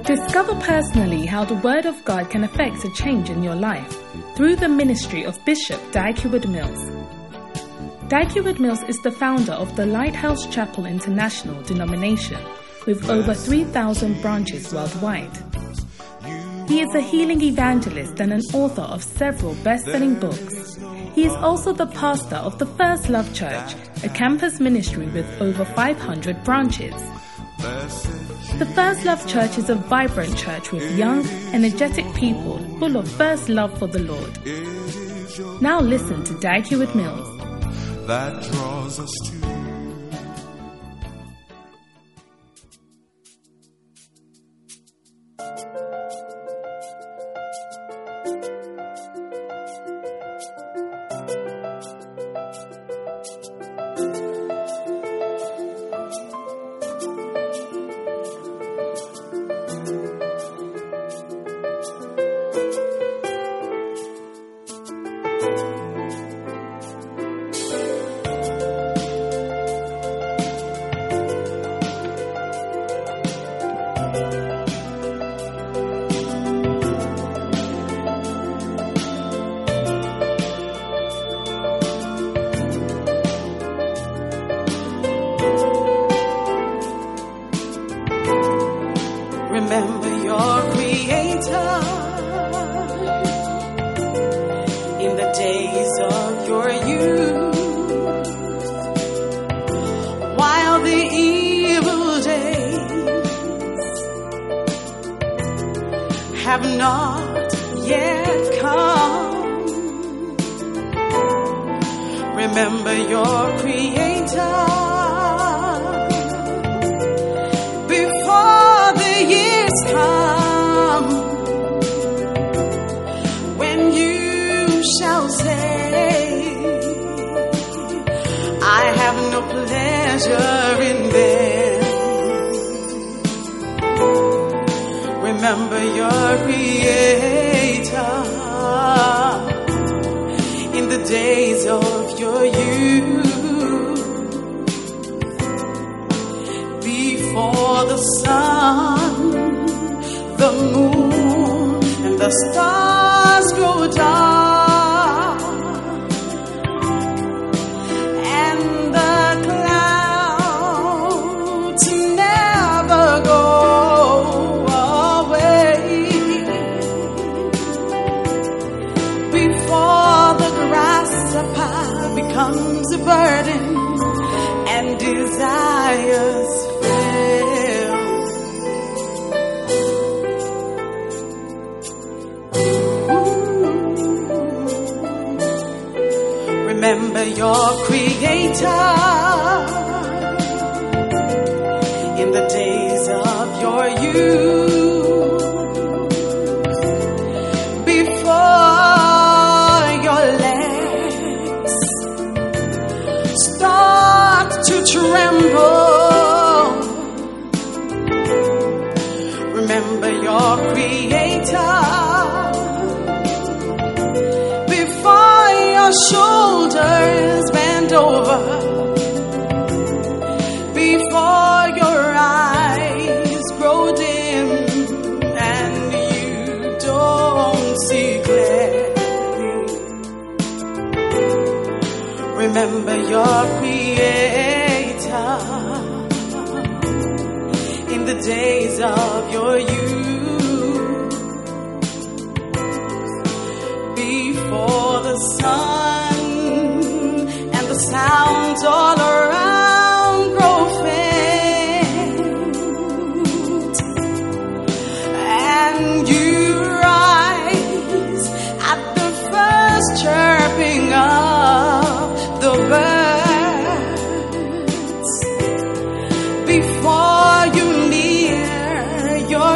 Discover personally how the Word of God can affect a change in your life through the ministry of Bishop Dag Heward-Mills. Dag Heward-Mills is the founder of the Lighthouse Chapel International denomination with over 3,000 branches worldwide. He is a healing evangelist and an author of several best-selling books. He is also the pastor of the First Love Church, a campus ministry with over 500 branches. The First Love Church is a vibrant church with young, energetic people full of first love for the Lord. Now listen to Dag Heward-Mills. That draws us to remember your Creator in the days of your youth, while the evil days have not yet come. Remember your Creator come, when you shall say, I have no pleasure in them. Remember your Creator in the days of your youth, before the sun, the moon and the stars grow dark, and the clouds never go away, before the grasshopper becomes a burden and desires fail. Remember your Creator in the days of your youth, before your legs start to tremble. Remember your Creator before your shoulders bend over, before your eyes grow dim and you don't see clearly. Remember your Creator in the days of your youth, before the sun and the sounds all around grow faint, and you rise at the first chirping of the birds, before you near your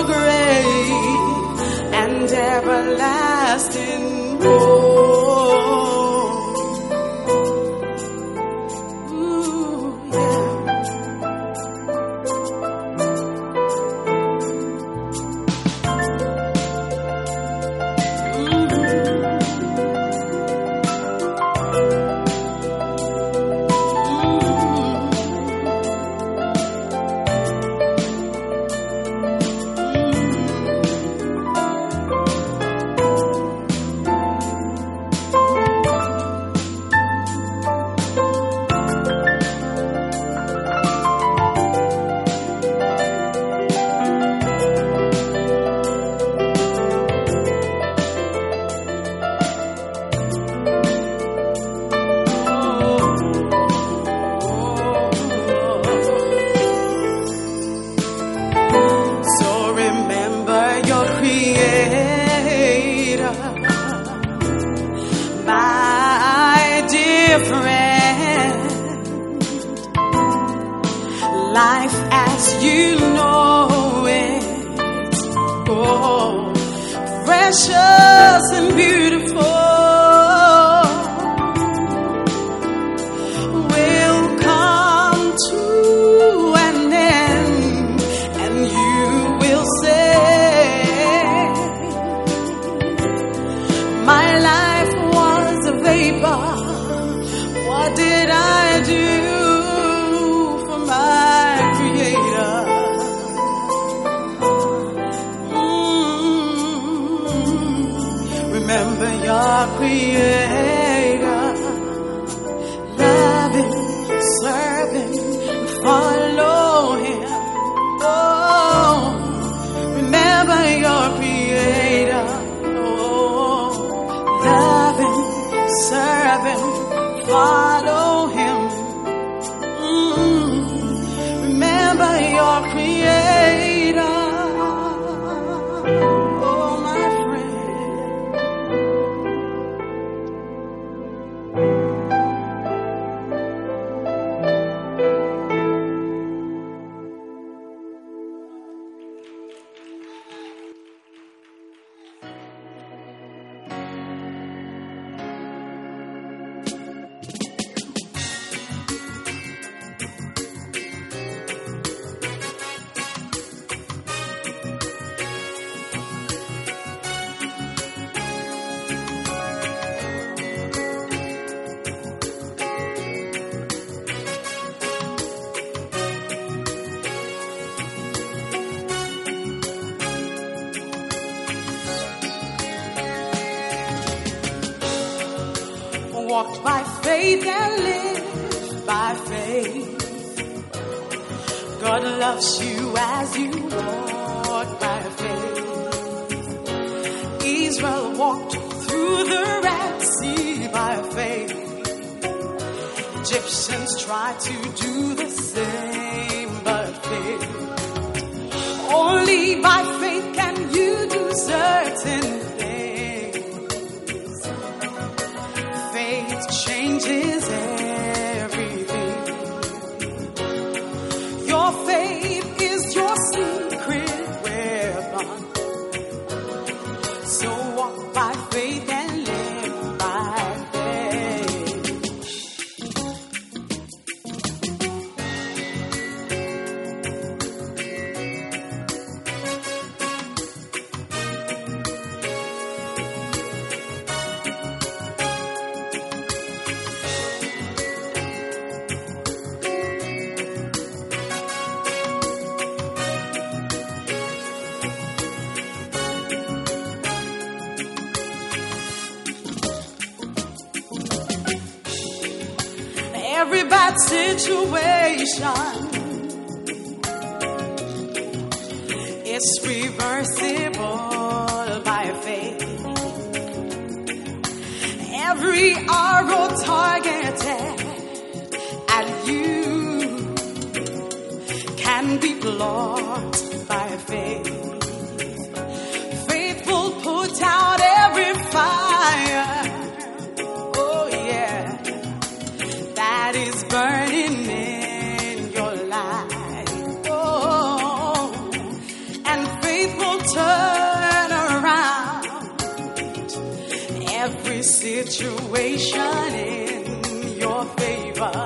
grave and everlasting home. oh, precious and beautiful. What did I do for my Creator? Remember your Creator. Love Him, serve Him, follow Him. Oh, remember your Creator. Oh, love Him, serve Him, follow Him. Remember your Creator. Oh, my friend. Walk by faith and live by faith. God loves you as you walk by faith. Israel walked through the Red Sea by faith. Egyptians tried to do the same by faith. Only by faith can you do certain changes everything. Your faith is your secret weapon. So walk by faith and live by faith. Every bad situation is reversible by faith. Every arrow targeted at you can be blocked by faith. Faith will put out every fire. That is burning in your life. Oh, and faith will turn around every situation in your favor.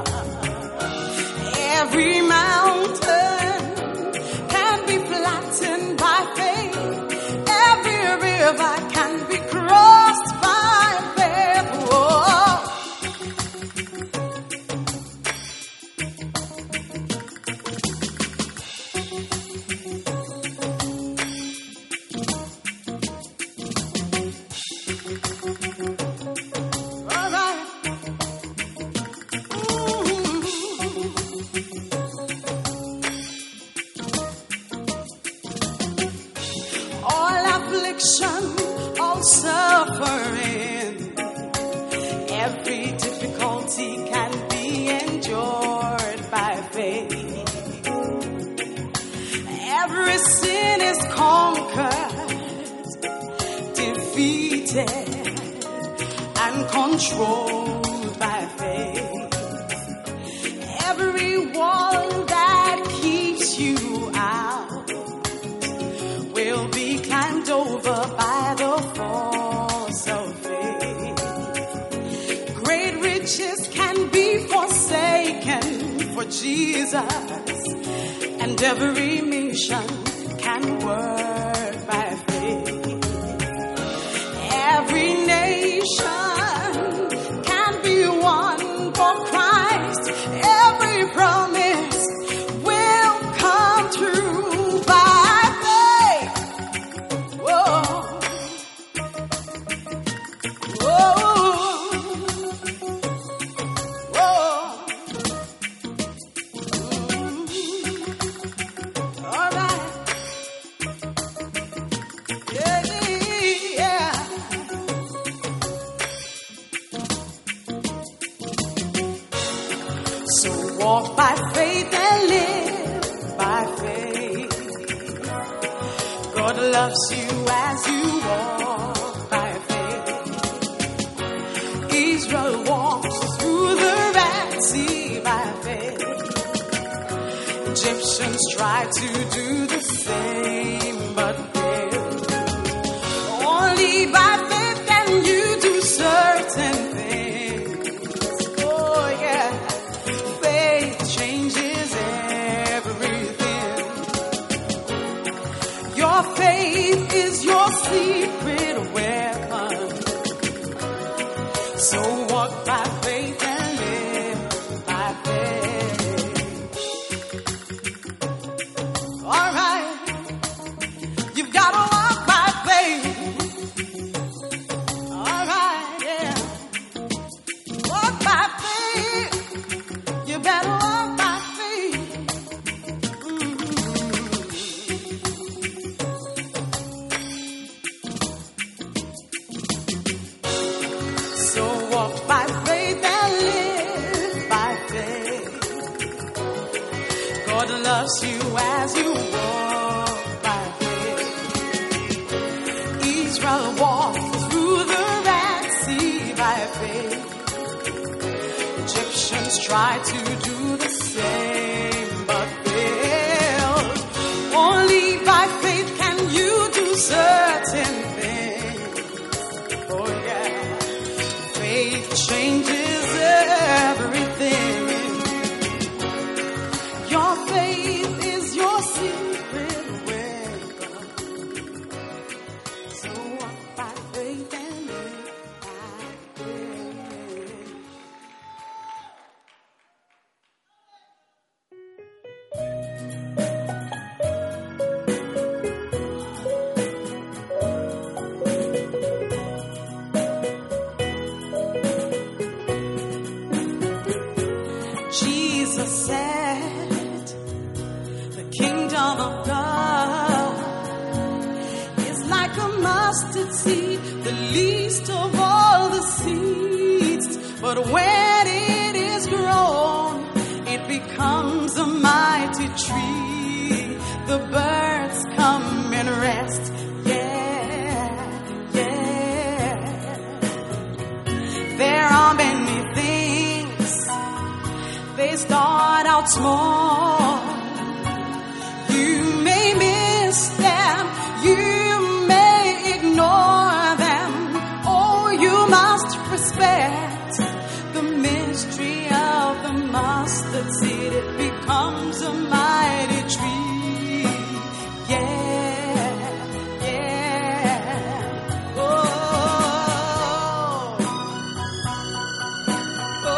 Every mountain can be flattened by faith. Every river can be crossed by faith. Oh. All suffering, every difficulty can be endured by faith. Every sin is conquered, defeated, and controlled by faith. Every wall that keeps you out will be climbed over by the force of faith. Great riches can be forsaken for Jesus, and every mission can work by faith. Every nation can be won for Christ. Every promise will come true by faith. Whoa. Whoa. Whoa. All right. Yeah. So walk by faith and live by faith. God loves you as you walk by faith. Israel walks through the Red Sea by faith. Egyptians try to do the same but failed. Only by faith can you do certain things. Oh yeah. Faith changes everything. Your faith is your secret weapon. So walk by faith and live by faith. All right, you've got to walk by faith. All right, yeah. Walk by faith. You better walk by faith. So walk by faith and live by faith. God loves you as you walk by faith. Israel walked through the Red Sea by faith. Egyptians tried to do the same but failed. Only by faith can you do certain things. Oh yeah. Faith changes everything. Your faith is your secret weapon. So walk by faith and live by faith. Jesus said, the kingdom of God is like a mustard seed, the least of all the seeds. But when it is grown, it becomes a mighty tree. The birds come and rest. Yeah, yeah. There are many things. They start out small. You may miss them. You may ignore them. Oh, you must respect the mystery of the mustard seed. It becomes a mighty tree. Yeah, yeah. Oh, oh,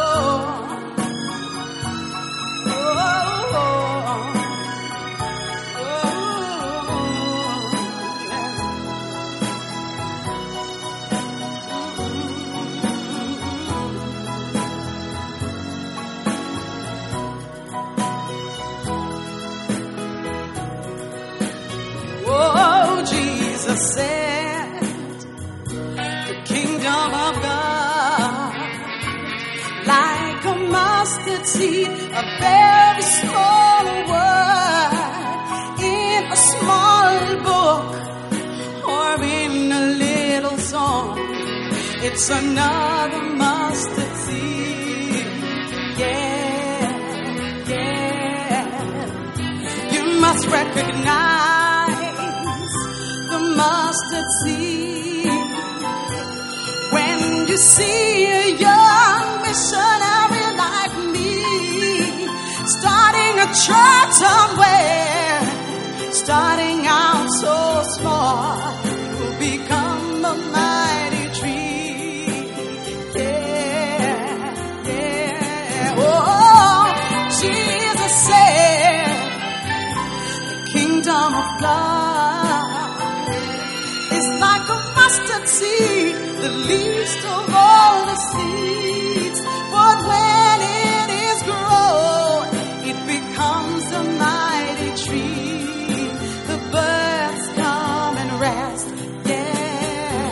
Jesus said, the kingdom of God, like a mustard seed, a very small word in a small book or in a little song. It's another mustard seed. Yeah, yeah. You must recognize the mustard mustard seed. When you see a young missionary like me starting a church somewhere, starting out so small, will become a mighty tree. Yeah, yeah. Oh, Jesus said, the kingdom of God is like a mustard seed, the least of all the seeds. But when it is grown, it becomes a mighty tree. The birds come and rest. Yeah,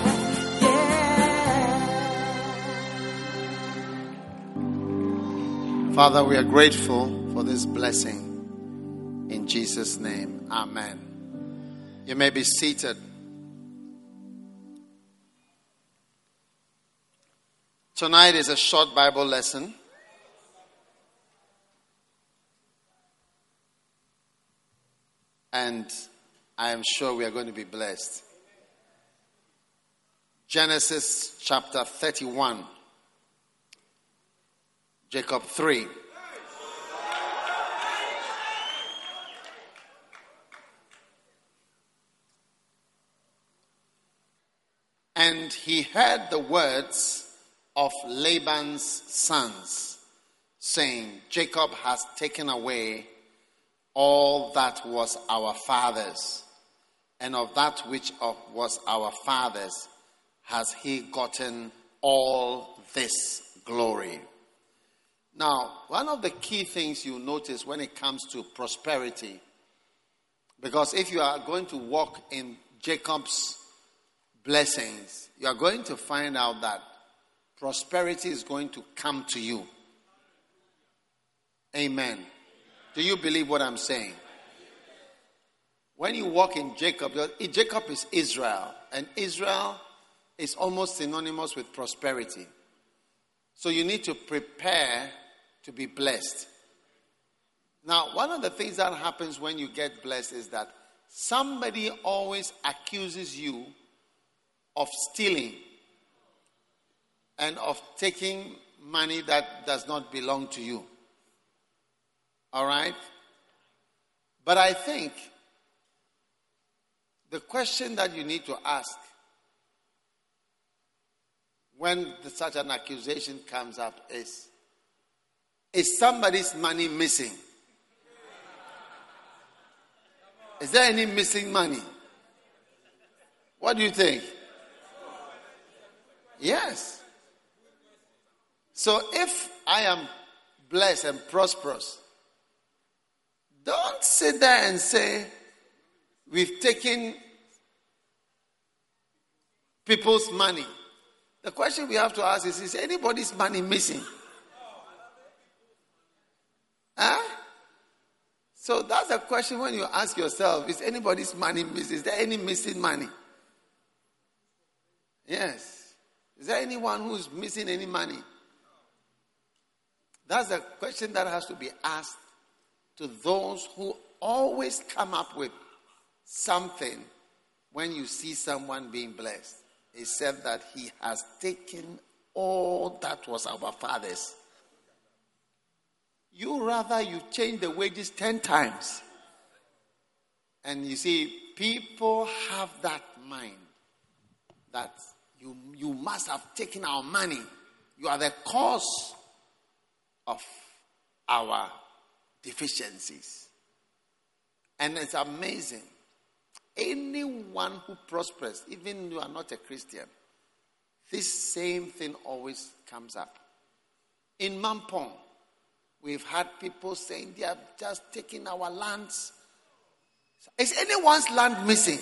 yeah. Father, we are grateful for this blessing. In Jesus' name, amen. You may be seated. Tonight is a short Bible lesson. And I am sure we are going to be blessed. Genesis chapter 31. Jacob 3. And he heard the words of Laban's sons, saying, Jacob has taken away all that was our father's, and of that which was our father's has he gotten all this glory. Now, one of the key things you notice when it comes to prosperity, because if you are going to walk in Jacob's blessings, you are going to find out that prosperity is going to come to you. Amen. Do you believe what I'm saying? When you walk in Jacob, Jacob is Israel, and Israel is almost synonymous with prosperity. So you need to prepare to be blessed. Now, one of the things that happens when you get blessed is that somebody always accuses you of stealing and of taking money that does not belong to you. All right? But I think the question that you need to ask when such an accusation comes up is somebody's money missing? Is there any missing money? What do you think? Yes. So if I am blessed and prosperous, don't sit there and say, we've taken people's money. The question we have to ask is anybody's money missing? Huh? So that's the question when you ask yourself, is anybody's money missing? Is there any missing money? Yes. Is there anyone who's missing any money? That's the question that has to be asked to those who always come up with something when you see someone being blessed. He said that he has taken all that was our father's. You change the wages 10 times. And you see, people have that mind that you must have taken our money. You are the cause of our deficiencies. And it's amazing. Anyone who prospers, even you are not a Christian, this same thing always comes up. In Mampong, we've had people saying they have just taken our lands. Is anyone's land missing?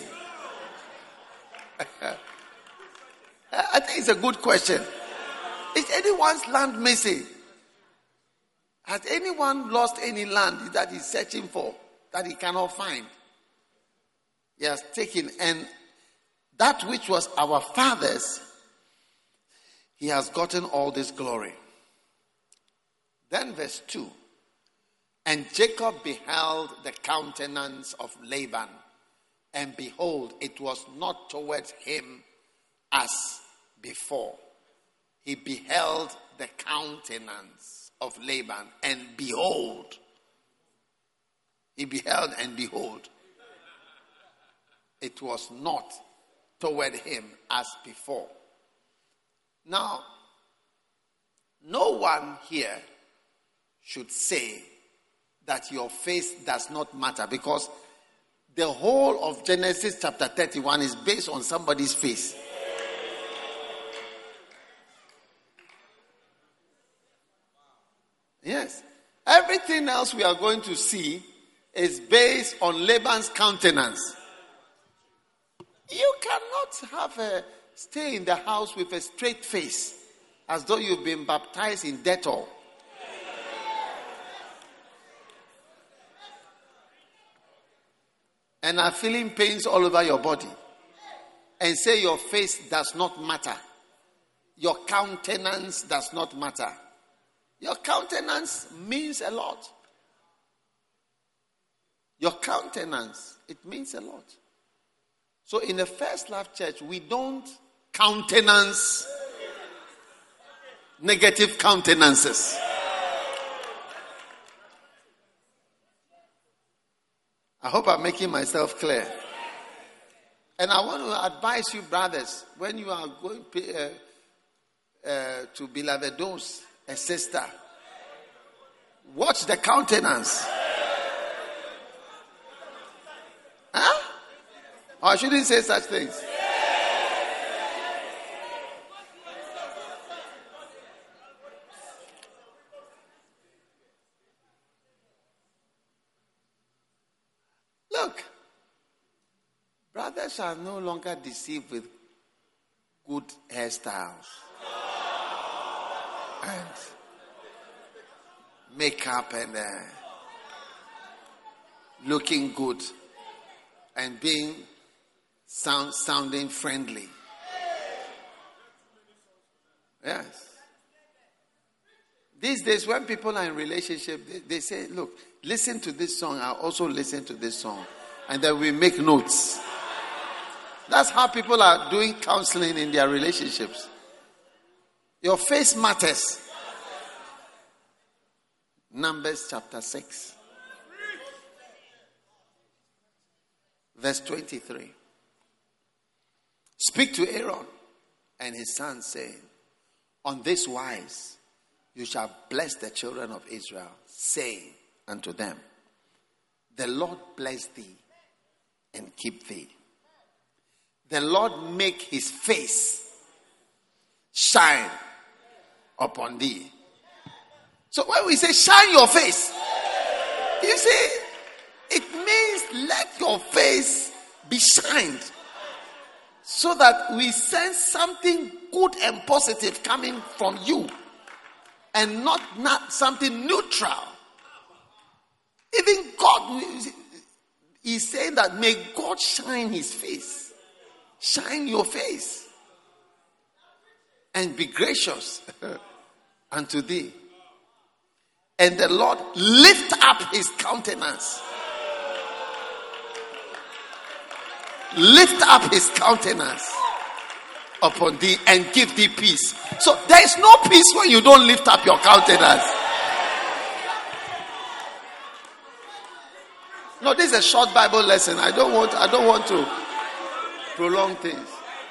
I think it's a good question. Is anyone's land missing? Has anyone lost any land that he's searching for that he cannot find? He has taken, and that which was our father's, he has gotten all this glory. Then verse 2. And Jacob beheld the countenance of Laban, and behold, it was not towards him as before. He beheld the countenance of Laban, and behold, he beheld and behold, it was not toward him as before. Now, no one here should say that your face does not matter, because the whole of Genesis chapter 31 is based on somebody's face. Yes. Everything else we are going to see is based on Laban's countenance. You cannot stay in the house with a straight face as though you've been baptized in Dettol. And are feeling pains all over your body. And say your face does not matter. Your countenance does not matter. Your countenance means a lot. Your countenance, it means a lot. So in the First Love Church, we don't countenance negative countenances. I hope I'm making myself clear. And I want to advise you, brothers, when you are going to beloved dose a sister, watch the countenance. Huh? Or I shouldn't say such things. Look, brothers are no longer deceived with good hairstyles and makeup and looking good and being sounding friendly. Yes. These days, when people are in relationship, they say, look, listen to this song, I'll also listen to this song. And then we make notes. That's how people are doing counseling in their relationships. Your face matters. Numbers chapter 6. Verse 23. Speak to Aaron and his sons, saying, on this wise you shall bless the children of Israel, saying unto them, the Lord bless thee and keep thee. The Lord make his face shine upon thee. So when we say shine your face, you see, it means let your face be shined, so that we sense something good and positive coming from you, and not something neutral. Even God is saying that may God shine his face. Shine your face and be gracious unto thee. And the Lord lift up his countenance. Lift up his countenance upon thee and give thee peace. So there is no peace when you don't lift up your countenance. No, this is a short Bible lesson. I don't want to prolong things.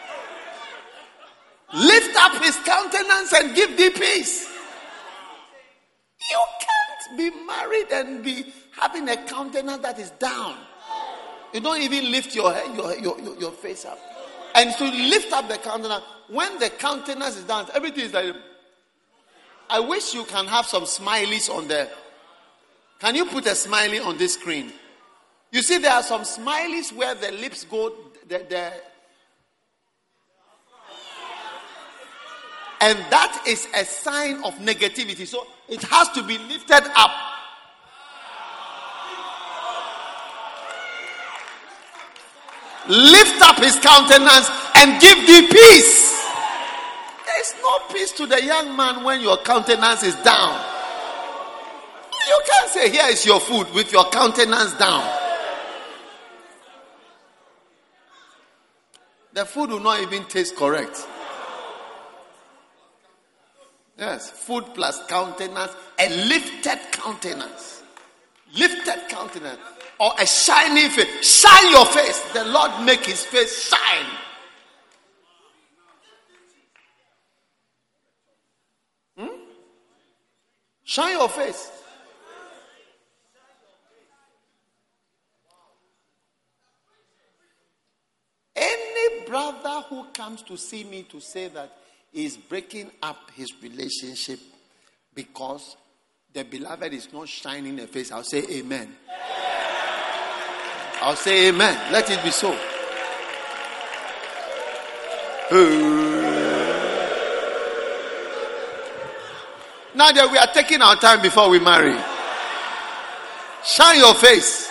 Lift up his countenance and give thee peace. You can't be married and be having a countenance that is down. You don't even lift your face up. And to lift up the countenance, when the countenance is down, everything is like. I wish you can have some smileys on there. Can you put a smiley on this screen? You see, there are some smileys where the lips go, and that is a sign of negativity. So it has to be lifted up. Lift up his countenance and give thee peace. There is no peace to the young man when your countenance is down. You can't say, here is your food with your countenance down. the food will not even taste correct. Yes, food plus countenance, a lifted countenance. Lifted countenance. Or a shining face. Shine your face. The Lord make his face shine. Shine your face. Any brother who comes to see me to say that he's breaking up his relationship because the beloved is not shining the face, I'll say amen. I'll say amen. Let it be so. Now that we are taking our time before we marry, shine your face.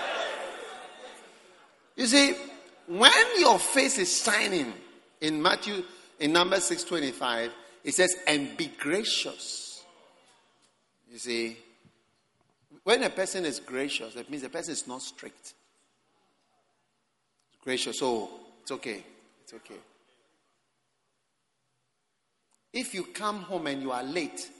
You see, when your face is shining, in Numbers 6:25, it says, and be gracious. You see, when a person is gracious, that means the person is not strict. Gracious, so it's okay. It's okay. If you come home and you are late,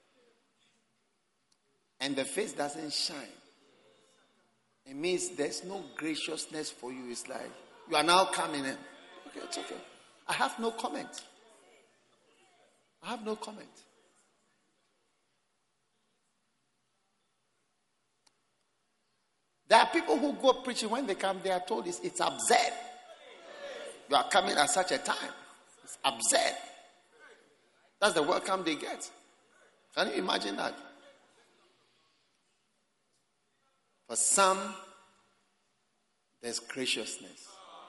and the face doesn't shine, it means there's no graciousness for you. It's like, you are now coming in. Okay, it's okay. I have no comment. I have no comment. There are people who go preaching, when they come, they are told it's absurd. You are coming at such a time. It's absurd. That's the welcome they get. Can you imagine that? For some, there's graciousness.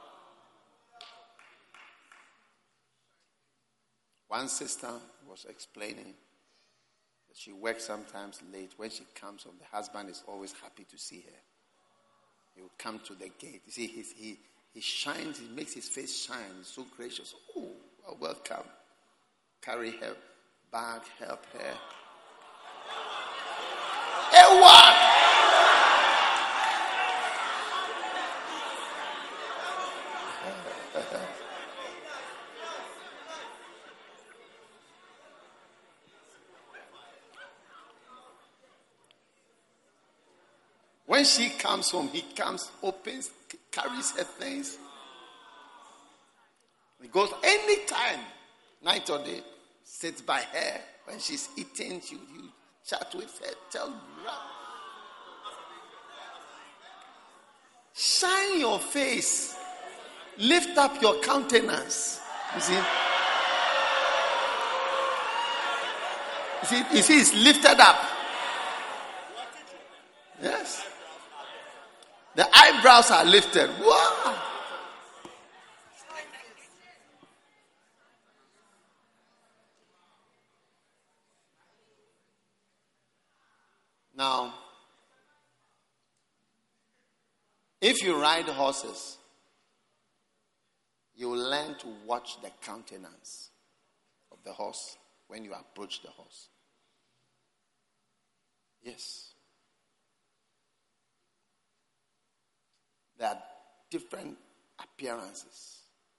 One sister was explaining that she works sometimes late. When she comes home, the husband is always happy to see her. He will come to the gate. You see, he shines, he makes his face shine. He's so gracious. Oh, welcome. Carry her bag, help her. Hey, what? When she comes home, he comes, opens, carries her things. He goes anytime, night or day, sits by her. When she's eating, you chat with her, tell her. Shine your face. Lift up your countenance. You see? You see, it's lifted up. Yes. The eyebrows are lifted. Wow. Now, if you ride horses, you will learn to watch the countenance of the horse when you approach the horse. Yes. There are different appearances.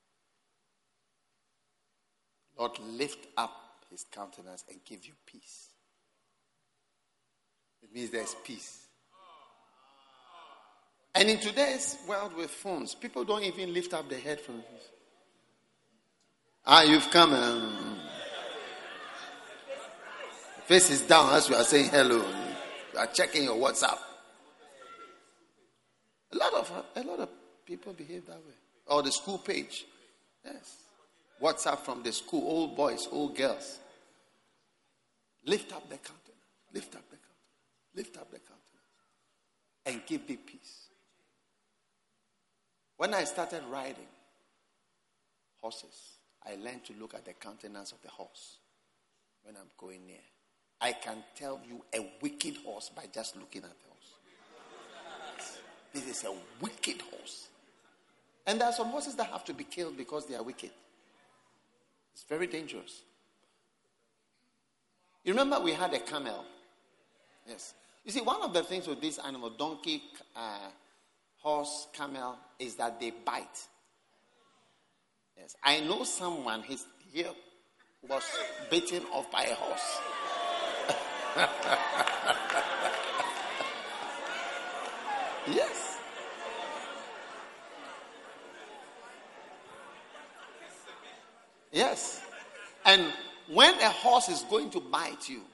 Lord, lift up his countenance and give you peace. It means there's peace. And in today's world with phones, people don't even lift up their head from this. You've come and face is down as you are saying hello. You are checking your WhatsApp. A lot of people behave that way. Or the school page. Yes. WhatsApp from the school, old boys, old girls. Lift up the countenance. Lift up the countenance. Lift up the countenance. And give me peace. When I started riding horses, I learned to look at the countenance of the horse when I'm going near. I can tell you a wicked horse by just looking at the horse. This is a wicked horse. And there are some horses that have to be killed because they are wicked. It's very dangerous. You remember we had a camel. Yes. You see, one of the things with this animal, donkey, horse, camel, is that they bite. Yes, I know someone, his ear was bitten off by a horse. Yes. Yes. And when a horse is going to bite you,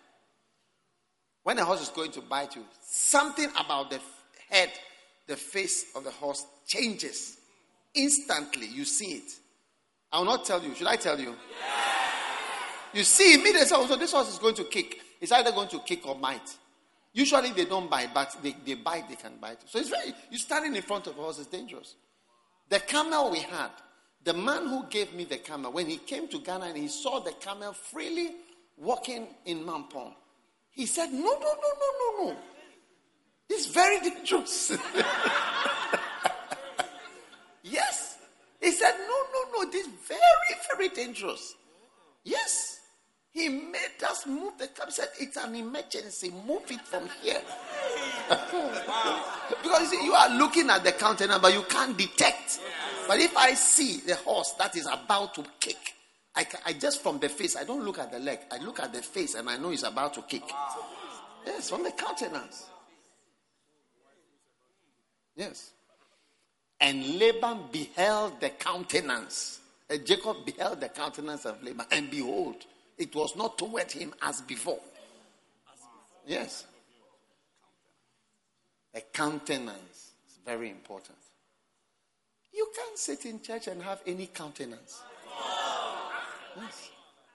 something about the head, the face of the horse changes. Instantly, you see it. I will not tell you. Should I tell you? You see immediately, so this horse is going to kick. It's either going to kick or bite. Usually they don't bite, but they bite, they can bite. So it's you standing in front of a horse is dangerous. The camel we had, the man who gave me the camel, when he came to Ghana and he saw the camel freely walking in Mampong, he said, no. It's very dangerous. Yes. He said, no, this is very, very dangerous. Yes. He made us move the camel. He said, it's an emergency. Move it from here. Because you see, you are looking at the countenance, but you can't detect. But if I see the horse that is about to kick, I just from the face, I don't look at the leg. I look at the face and I know he's about to kick. Yes, from the countenance. Yes. And Laban beheld the countenance. Jacob beheld the countenance of Laban, and behold, it was not toward him as before. Yes. A countenance is very important. You can't sit in church and have any countenance. Yes.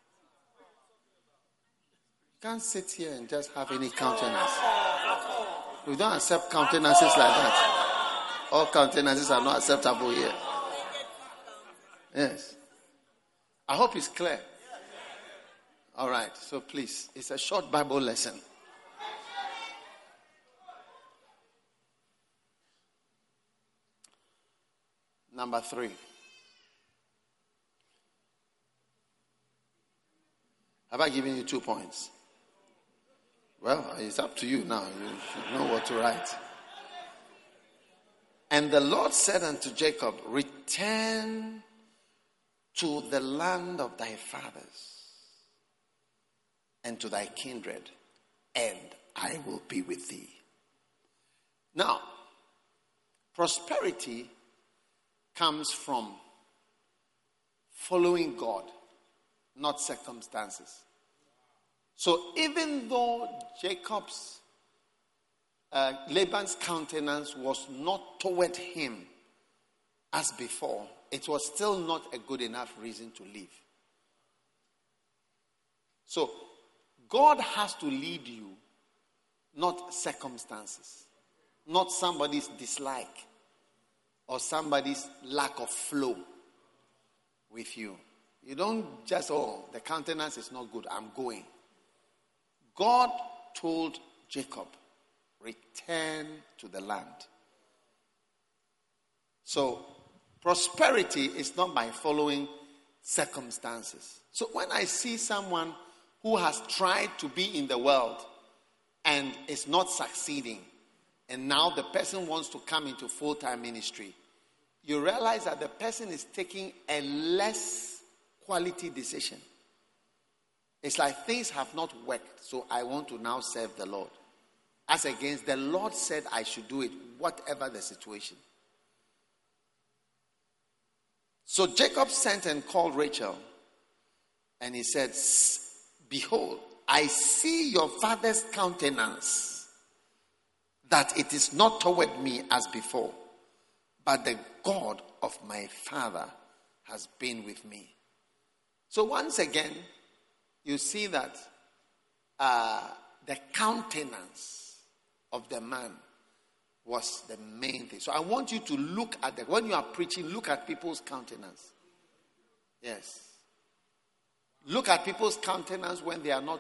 You can't sit here and just have any countenance. We don't accept countenances like that. All countenances are not acceptable here. Yes. I hope it's clear. All right. So please, it's a short Bible lesson. Number 3. Have I given you 2 points? Well, it's up to you now. You should know what to write. And the Lord said unto Jacob, return to the land of thy fathers and to thy kindred, and I will be with thee. Now, prosperity comes from following God, not circumstances. So even though Laban's countenance was not toward him as before, it was still not a good enough reason to leave. So God has to lead you, not circumstances, not somebody's dislike or somebody's lack of flow with you. You don't just, the countenance is not good, I'm going. God told Jacob, return to the land. So, prosperity is not by following circumstances. So, when I see someone who has tried to be in the world and is not succeeding, and now the person wants to come into full-time ministry, you realize that the person is taking a less quality decision. It's like things have not worked, so I want to now serve the Lord. As against the Lord said I should do it, whatever the situation. So Jacob sent and called Rachel, and he said, behold, I see your father's countenance, that it is not toward me as before, but the God of my father has been with me. So once again, you see that the countenance of the man was the main thing. So I want you to look at when you are preaching, look at people's countenance. Yes. Look at people's countenance when they are not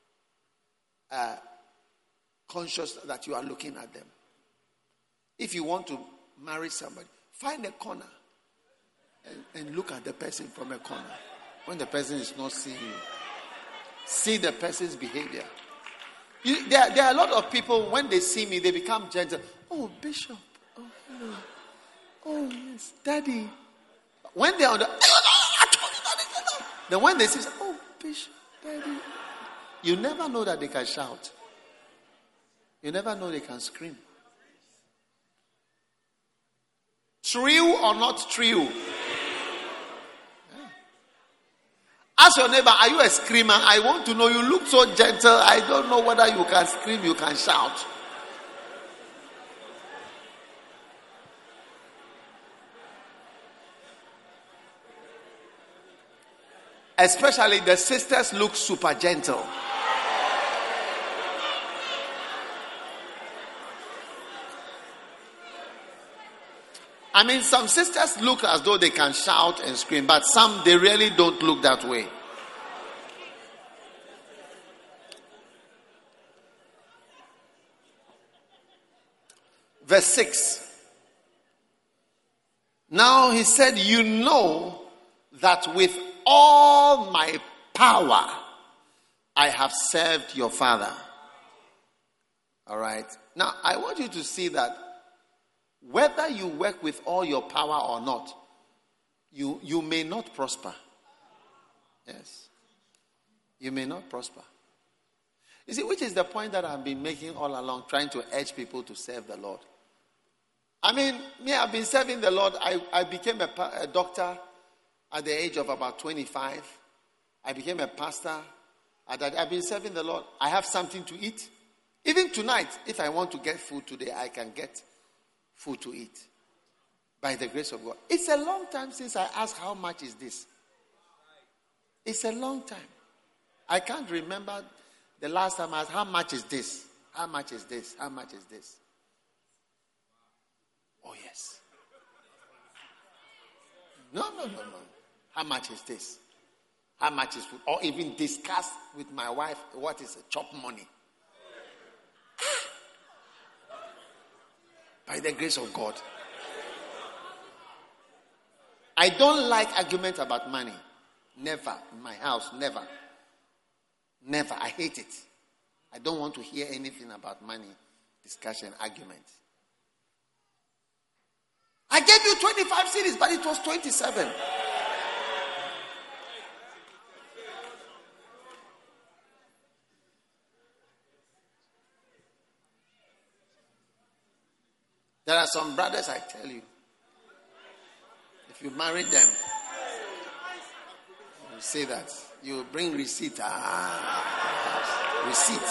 conscious that you are looking at them. If you want to marry somebody, find a corner and look at the person from a corner. When the person is not seeing you, see the person's behavior. There are a lot of people, when they see me, they become gentle. Oh, Bishop. Oh, hello. Oh, yes, Daddy. When they're on the, then when they say, oh, Bishop, Daddy, you never know that they can shout. You never know they can scream. True or not true? Yeah. Ask your neighbor, are you a screamer? I want to know. You look so gentle. I don't know whether you can scream, you can shout. Especially the sisters look super gentle. I mean, some sisters look as though they can shout and scream, but some, they really don't look that way. Verse 6. Now he said, you know that with all my power I have served your father. All right. Now, I want you to see that whether you work with all your power or not, you may not prosper. Yes. You may not prosper. You see, which is the point that I've been making all along, trying to urge people to serve the Lord. I mean, me, I've been serving the Lord. I became a doctor at the age of about 25. I became a pastor. I've been serving the Lord. I have something to eat. Even tonight, if I want to get food today, I can get food to eat. By the grace of God. It's a long time since I asked, how much is this? It's a long time. I can't remember the last time I asked, how much is this? How much is this? How much is this? Oh, yes. No. How much is this? How much is food? Or even discuss with my wife what is a chop money. By the grace of God. I don't like argument about money. Never. In my house, never. Never. I hate it. I don't want to hear anything about money, discussion, argument. I gave you 25 cities, but it was 27. There are some brothers, I tell you, if you marry them, you say that, you bring receipt. Receipt.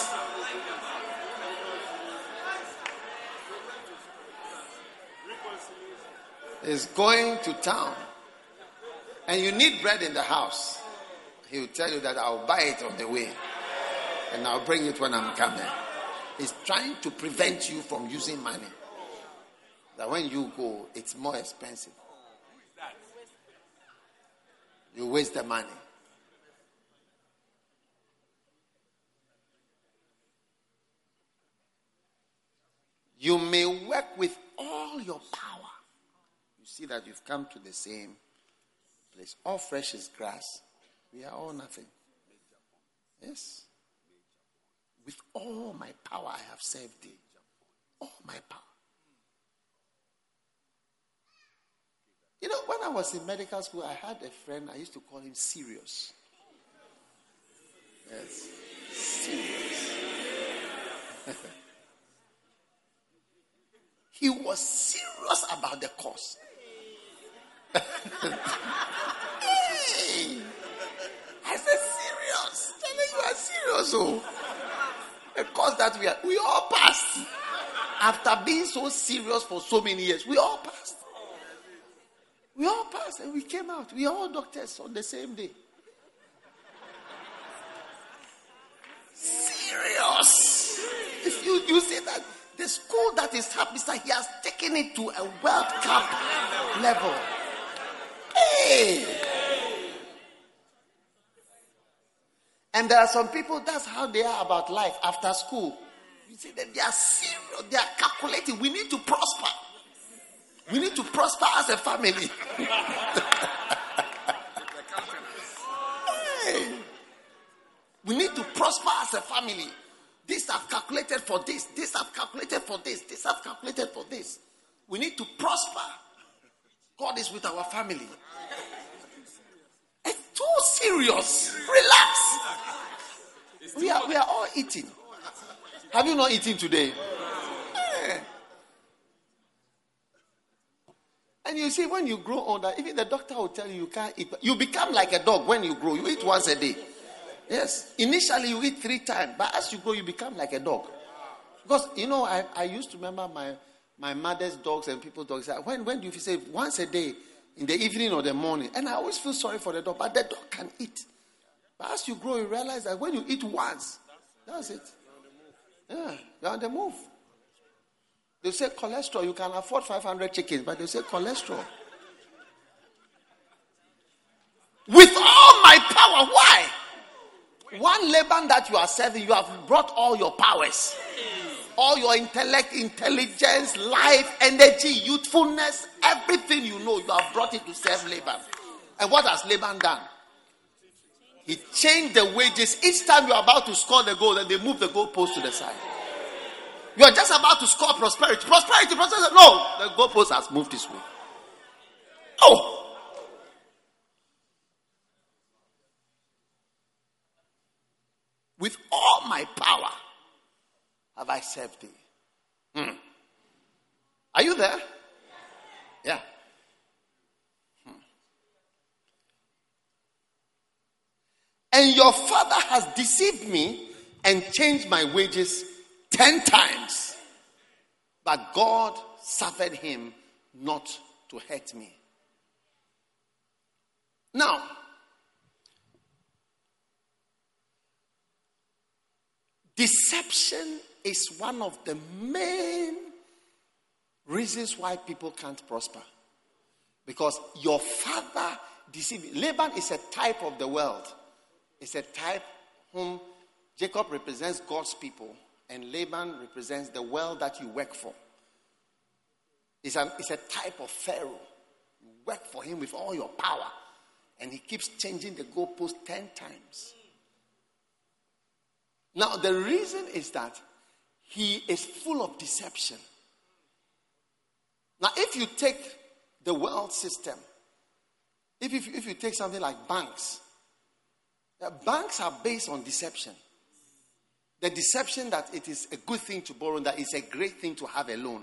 Is going to town and you need bread in the house. He will tell you that I'll buy it on the way and I'll bring it when I'm coming. He's trying to prevent you from using money. That when you go, it's more expensive. You waste the money. You may work with all your power. You see that you've come to the same place. All fresh is grass. We are all nothing. Yes. With all my power I have served thee. All my power. You know, when I was in medical school, I had a friend, I used to call him Serious. Yes. Serious. He was serious about the course. Hey! I said, serious. Telling you are serious. Oh. The course that we all passed. After being so serious for so many years, we all passed. We all passed and we came out. We are all doctors on the same day. Serious. If you say that the school that is happening, he has taken it to a World Cup level. Hey! And there are some people, that's how they are about life after school. You see that they are serious, they are calculating. We need to prosper. We need to prosper as a family. Hey. We need to prosper as a family. This I've calculated for this. This I've calculated for this. This I've calculated for this. We need to prosper. God is with our family. serious. Relax. We are all eating. Have you not eaten today? Yeah. And you see, when you grow older, even the doctor will tell you can't eat. You become like a dog when you grow. You eat once a day. Yes. Initially, you eat 3 times. But as you grow, you become like a dog. Because, I used to remember my mother's dogs and people's dogs. When do you say once a day, in the evening or the morning? And I always feel sorry for the dog. But the dog can eat. But as you grow, you realize that when you eat once, that's it. Yeah, you're on the move. They say cholesterol. You can afford 500 chickens, but they say cholesterol. With all my power, why? One Laban that you are serving, you have brought all your powers. All your intellect, intelligence, life, energy, youthfulness, everything you know, you have brought it to serve Laban. And what has Laban done? He changed the wages. Each time you are about to score the goal, then they move the goalpost to the side. You are just about to score prosperity. Prosperity. No, the goalpost has moved this way. Oh. With all my power have I served thee. Are you there? Yeah. And your father has deceived me and changed my wages 10 times. But God suffered him not to hurt me. Now, deception is one of the main reasons why people can't prosper. Because your father deceived. Laban is a type of the world. It's a type whom Jacob represents God's people and Laban represents the world that you work for. It's a type of Pharaoh. You work for him with all your power and he keeps changing the goalpost 10 times. Now the reason is that he is full of deception. Now if you take the world system, if you take something like banks, banks are based on deception. The deception that it is a good thing to borrow, that it's a great thing to have a loan.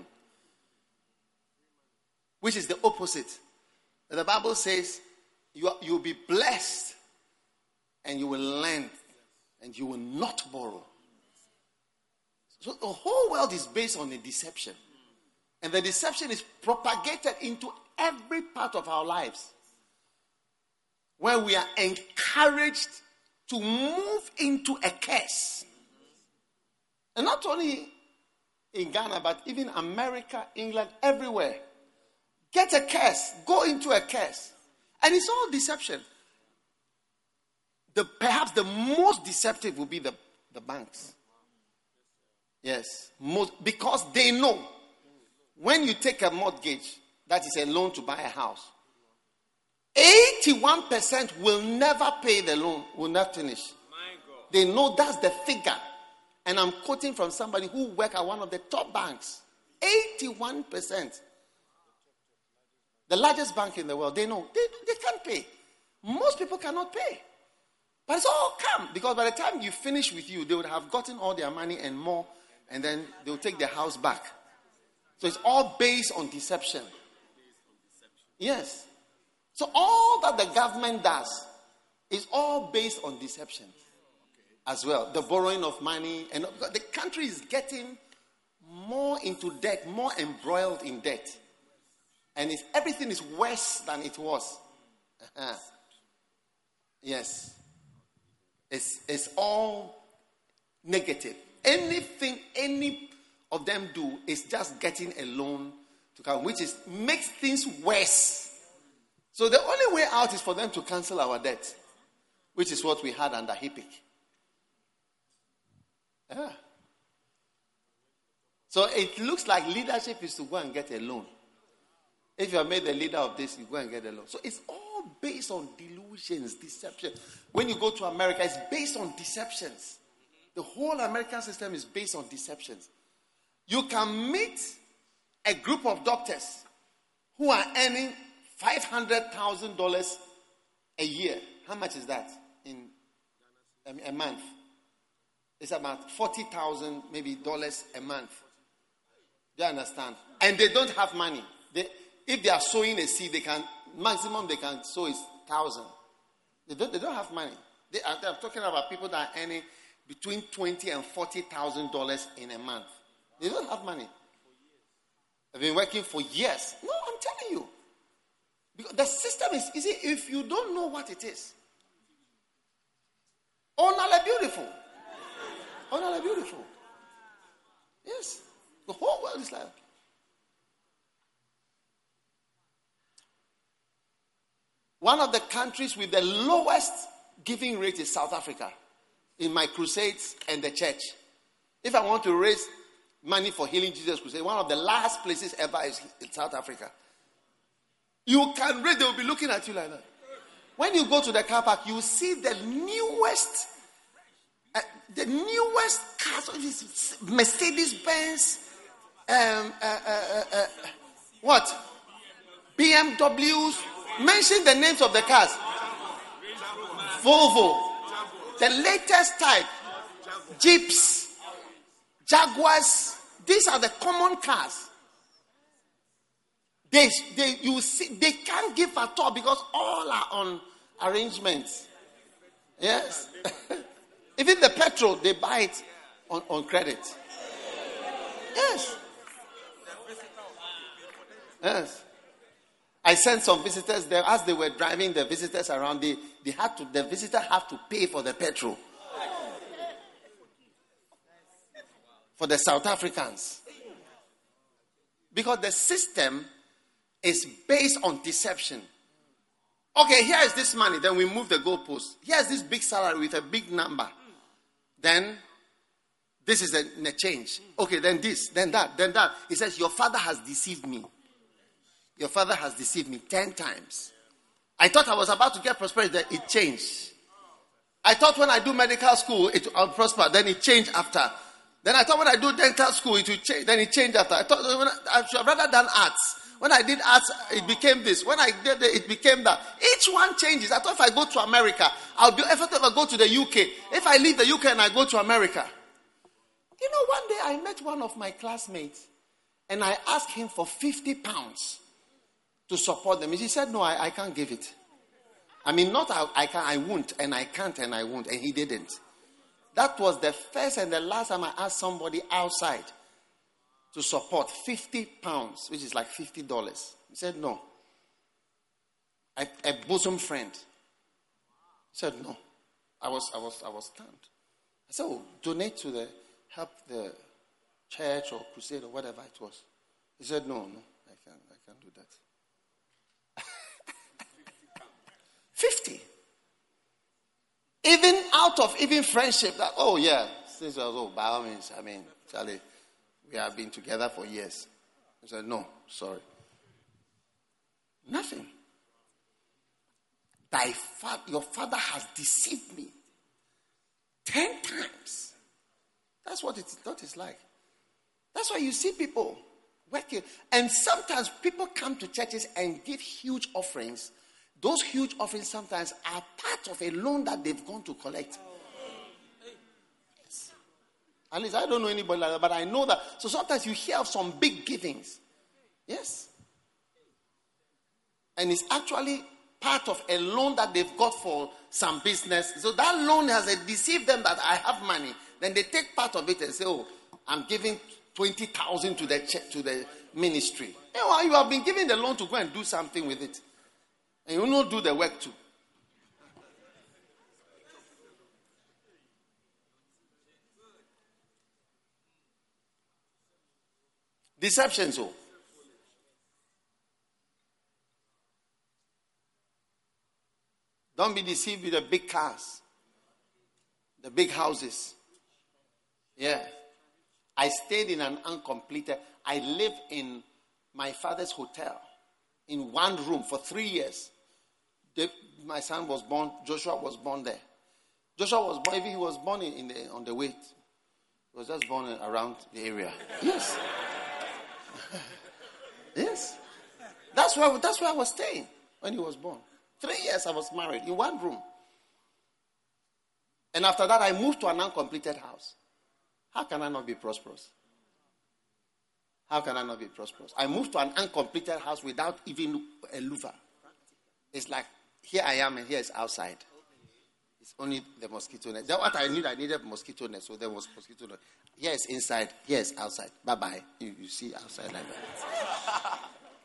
Which is the opposite. The Bible says you'll be blessed and you will lend and you will not borrow. So the whole world is based on a deception. And the deception is propagated into every part of our lives. Where we are encouraged to move into a curse. And not only in Ghana, but even America, England, everywhere. Get a curse. Go into a curse. And it's all deception. Perhaps the most deceptive will be the banks. Yes. Because they know when you take a mortgage, that is a loan to buy a house, 81% will never pay the loan, will not finish. They know that's the figure. And I'm quoting from somebody who works at one of the top banks. 81%. The largest bank in the world, they know. They can't pay. Most people cannot pay. But it's all come. Because by the time you finish with you, they would have gotten all their money and more. And then they'll take their house back. So it's all based on deception. Yes. So all that the government does is all based on deception as well. The borrowing of money. And the country is getting more into debt, more embroiled in debt. And everything is worse than it was. Yes. It's all negative. Anything any of them do is just getting a loan to come, which makes things worse. So the only way out is for them to cancel our debt, which is what we had under HIPIC. Yeah. So it looks like leadership is to go and get a loan. If you are made the leader of this, you go and get a loan. So it's all based on delusions, deception. When you go to America, it's based on deceptions. The whole American system is based on deceptions. You can meet a group of doctors who are earning $500,000 a year. How much is that in a month? It's about $40,000 maybe dollars a month. Do you understand? And they don't have money. If they are sowing a seed, maximum they can sow is 1,000. They don't have money. I'm talking about people that are earning between $20,000 and $40,000 in a month. They don't have money. They've been working for years. No, I'm telling you. Because the system is easy if you don't know what it is. Onala beautiful. Onala beautiful. Yes. The whole world is like. One of the countries with the lowest giving rate is South Africa. In my crusades and the church. If I want to raise money for Healing Jesus Crusade, one of the last places ever is in South Africa. You can read, they will be looking at you like that. When you go to the car park, you see the newest cars, Mercedes-Benz, what? BMWs. Mention the names of the cars. Volvo. The latest type. Jeeps. Jaguars. These are the common cars. They can't give at all because all are on arrangements. Yes. Even the petrol, they buy it on credit. Yes. Yes. I sent some visitors there. As they were driving the visitors around, the visitor had to pay for the petrol. For the South Africans. Because the system is based on deception. Okay, here is this money. Then we move the goalpost. Here's this big salary with a big number. Then this is a change. Okay, then this, then that, then that. He says, your father has deceived me. Your father has deceived me 10 times. I thought I was about to get prosperity. Then it changed. I thought when I do medical school, I'll prosper. Then it changed after. Then I thought when I do dental school, it will change. Then it changed after. I thought I should have rather done arts. When I did arts, it became this. When I did it became that. Each one changes. I thought if I go to America, I'll be if I go to the UK. If I leave the UK and I go to America. You know, one day I met one of my classmates and I asked him for £50 to support them. He said, no, I can't give it. I mean, not I can, I won't, and I can't, and I won't. And he didn't. That was the first and the last time I asked somebody outside to support £50, which is like $50. He said, no. A bosom friend. He said, no. I was stunned. I said, oh, donate to help the church or crusade or whatever it was. He said, no, I can't do that. 50. Even out of friendship, that, oh yeah, since I was, by all means, I mean, Charlie, we have been together for years. He said, no, sorry. Nothing. Your father has deceived me 10 times. That's what it's like. That's why you see people working. And sometimes people come to churches and give huge offerings. Those huge offerings sometimes are part of a loan that they've gone to collect. Yes. At least I don't know anybody like that, but I know that. So sometimes you hear of some big givings. Yes. And it's actually part of a loan that they've got for some business. So that loan has deceived them that I have money. Then they take part of it and say, oh, I'm giving 20,000 to the ministry. You have been given the loan to go and do something with it. And you will not do the work too. Deception, so. Don't be deceived with the big cars, the big houses. Yeah. I stayed in an uncompleted. I lived in my father's hotel in one room for 3 years. My son was born. Joshua was born there. Joshua was born. Even he was born on the way. He was just born around the area. Yes. Yes. That's where I was staying when he was born. 3 years I was married in one room. And after that, I moved to an uncompleted house. How can I not be prosperous? How can I not be prosperous? I moved to an uncompleted house without even a louver. It's like, here I am and here is outside. It's only the mosquito net. That's what I needed mosquito net, so there was mosquito net. Here is inside, here is outside. Bye-bye. You see outside like that.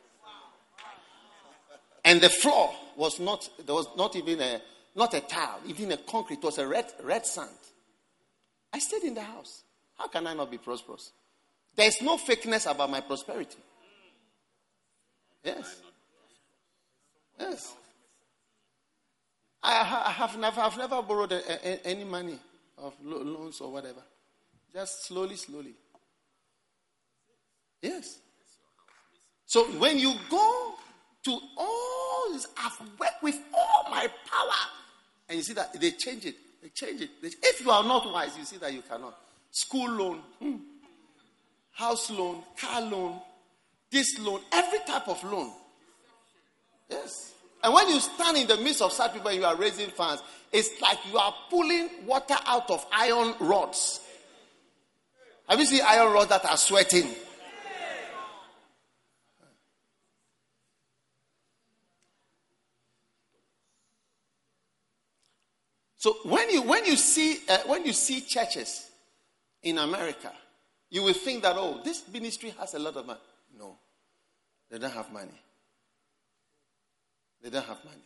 And the floor was not, there was not even not a tile, even a concrete. It was a red sand. I stayed in the house. How can I not be prosperous? There's no fakeness about my prosperity. Yes. Yes. I've never borrowed any money of loans or whatever. Just slowly. Yes. So when you go to all this, I've worked with all my power. And you see that they change it. If you are not wise, you see that you cannot. School loan, house loan, car loan, this loan, every type of loan. Yes. And when you stand in the midst of such people and you are raising funds, it's like you are pulling water out of iron rods. Have you seen iron rods that are sweating? So when you see churches in America, you will think that, oh, this ministry has a lot of money. No, they don't have money. They don't have money.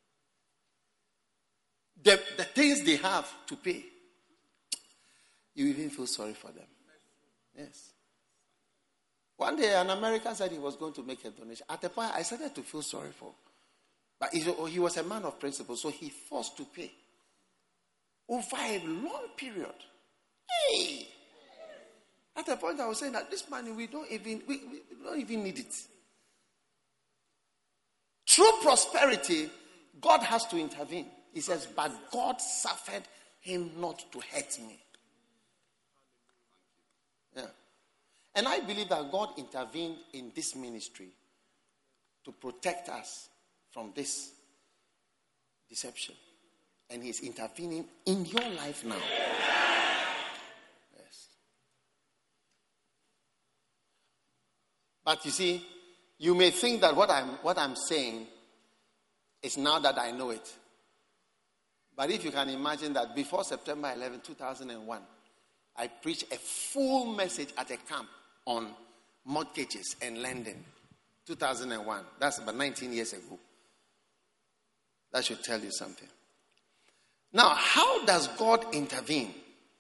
The things they have to pay, you even feel sorry for them. Yes. One day, an American said he was going to make a donation. At the point, I started to feel sorry for. But he was a man of principle, so he forced to pay over a long period. Hey! At the point, I was saying that this money, we don't even need it. True prosperity, God has to intervene. He says, but God suffered him not to hurt me. Yeah. And I believe that God intervened in this ministry to protect us from this deception. And he's intervening in your life now. Yes. But you see, you may think that what I'm saying is now that I know it. But if you can imagine that before September 11, 2001, I preached a full message at a camp on mortgages and lending. 2001. That's about 19 years ago. That should tell you something. Now, how does God intervene?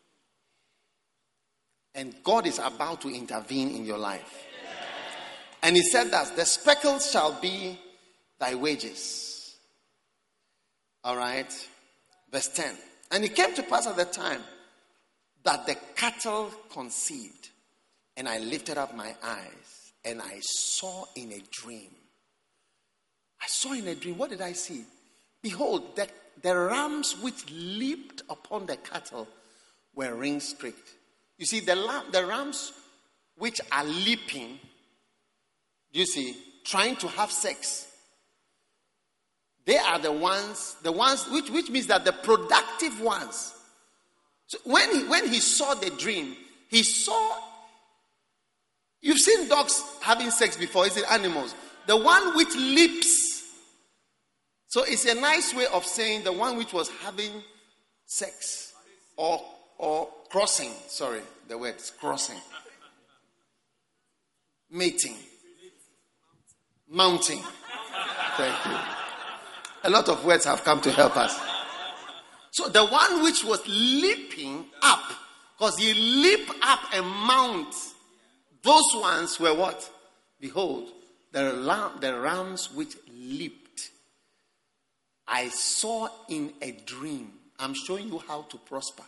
And God is about to intervene in your life. And he said that the speckled shall be thy wages. All right. Verse 10. And it came to pass at the time that the cattle conceived, and I lifted up my eyes, and I saw in a dream. I saw in a dream. What did I see? Behold, the rams which leaped upon the cattle were ring-streaked. You see, the rams which are leaping, you see, trying to have sex, they are the ones which means that the productive ones. So when he saw the dream, he saw, you've seen dogs having sex before, is it animals? The one which leaps. So it's a nice way of saying the one which was having sex or crossing. Sorry, the word is crossing. Mating. Mounting. Thank you. A lot of words have come to help us. So the one which was leaping up, because he leap up and mount, those ones were what? Behold, the rams which leaped. I saw in a dream. I'm showing you how to prosper.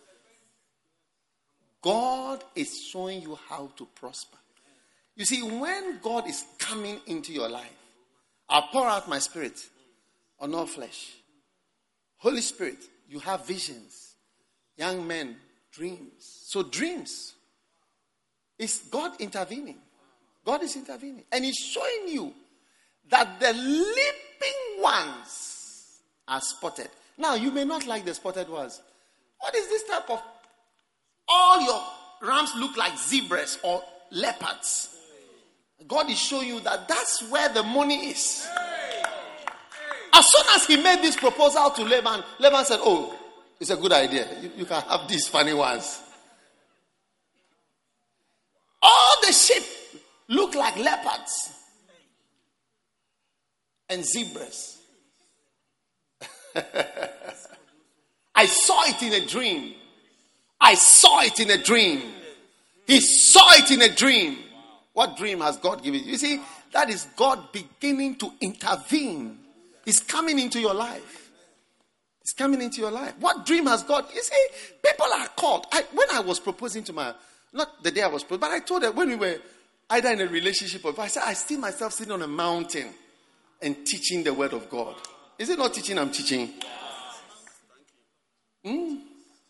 God is showing you how to prosper. You see, when God is coming into your life, I'll pour out my spirit on all flesh. Holy Spirit, you have visions. Young men, dreams. So dreams is God intervening. God is intervening. And he's showing you that the leaping ones are spotted. Now, you may not like the spotted ones. What is this type of... All your rams look like zebras or leopards. God is showing you that that's where the money is. As soon as he made this proposal to Laban, Laban said, oh, it's a good idea. You can have these funny ones. All the sheep look like leopards and zebras. I saw it in a dream. I saw it in a dream. He saw it in a dream. What dream has God given you? You see, that is God beginning to intervene. He's coming into your life. He's coming into your life. What dream has God? You see, people are called. When I was proposing to my, not the day I was proposing, but I told her when we were either in a relationship or I said, I see myself sitting on a mountain and teaching the word of God. Is it not teaching I'm teaching? You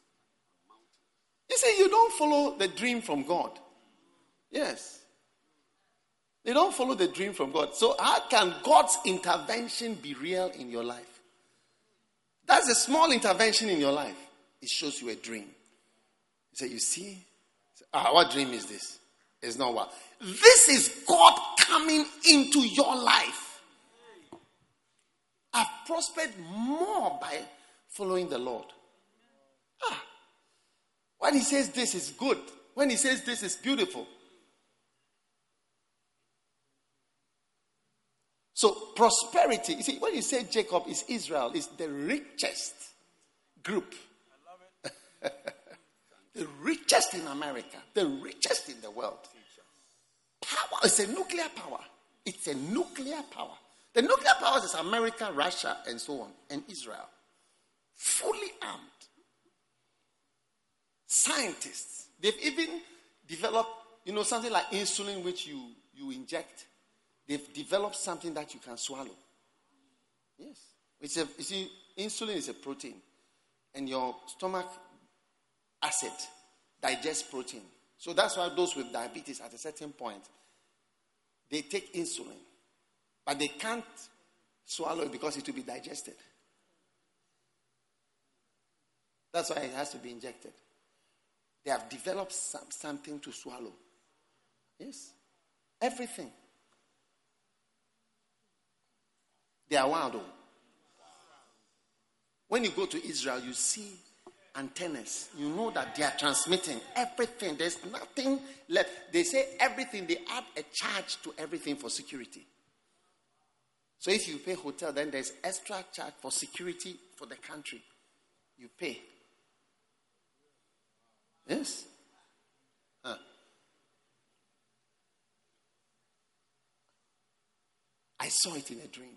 see, you don't follow the dream from God. Yes. You don't follow the dream from God. So how can God's intervention be real in your life? That's a small intervention in your life. It shows you a dream. You say, you see? What dream is this? It's not what. This is God coming into your life. I've prospered more by following the Lord. When he says this is good, when he says this is beautiful. So prosperity, you see, when you say Jacob is Israel, is the richest group. I love it. The richest in America, the richest in the world. Power, it's a nuclear power. It's a nuclear power. The nuclear powers is America, Russia, and so on, and Israel. Fully armed. Scientists, they've even developed, something like insulin which you inject. They've developed something that you can swallow. Yes. You see, insulin is a protein. And your stomach acid digests protein. So that's why those with diabetes at a certain point, they take insulin. But they can't swallow it because it will be digested. That's why it has to be injected. They have developed something to swallow. Yes. Everything. They are wild. When you go to Israel, you see antennas. You know that they are transmitting everything. There's nothing left. They say everything. They add a charge to everything for security. So if you pay hotel, then there's extra charge for security for the country. You pay. Yes. I saw it in a dream.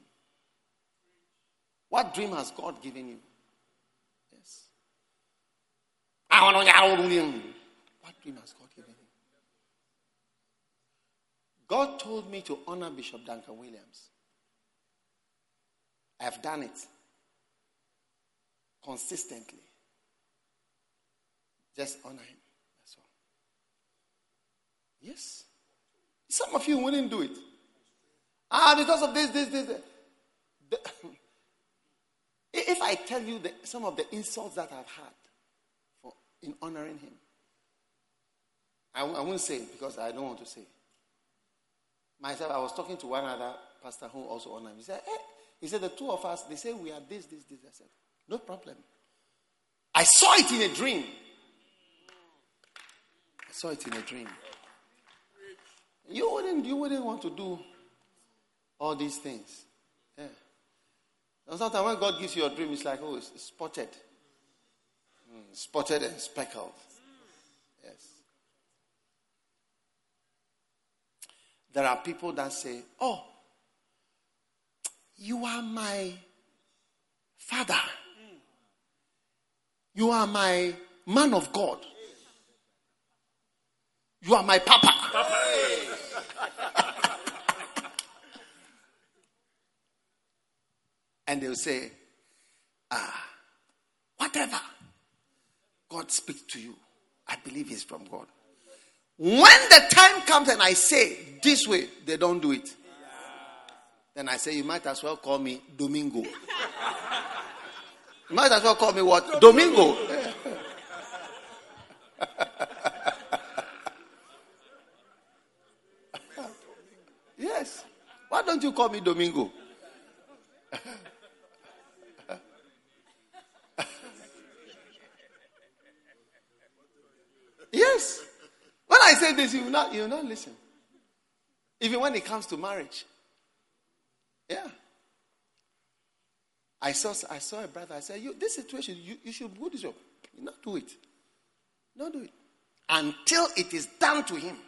What dream has God given you? Yes. What dream has God given you? God told me to honor Bishop Duncan Williams. I have done it consistently. Just honor him. That's all. Yes. Some of you wouldn't do it. Because of this. If I tell you some of the insults that I've had in honoring him, I won't say it because I don't want to say it. Myself, I was talking to one other pastor who also honored him. He said, the two of us, they say we are this. I said, no problem. I saw it in a dream. I saw it in a dream. You wouldn't want to do all these things. Yeah. And sometimes when God gives you a dream, it's like, it's spotted. Spotted and speckled. Yes. There are people that say, you are my father. You are my man of God. You are my papa. And they'll say, whatever God speaks to you, I believe it's from God. When the time comes and I say this way, they don't do it. Then I say, you might as well call me Domingo. You might as well call me what? Domingo. Yes. Why don't you call me Domingo? Yes. When I say this, you will not listen. Even when it comes to marriage. Yeah. I saw a brother. I said, this situation, you should do this job. You not do it. Not do it. Until it is done to him.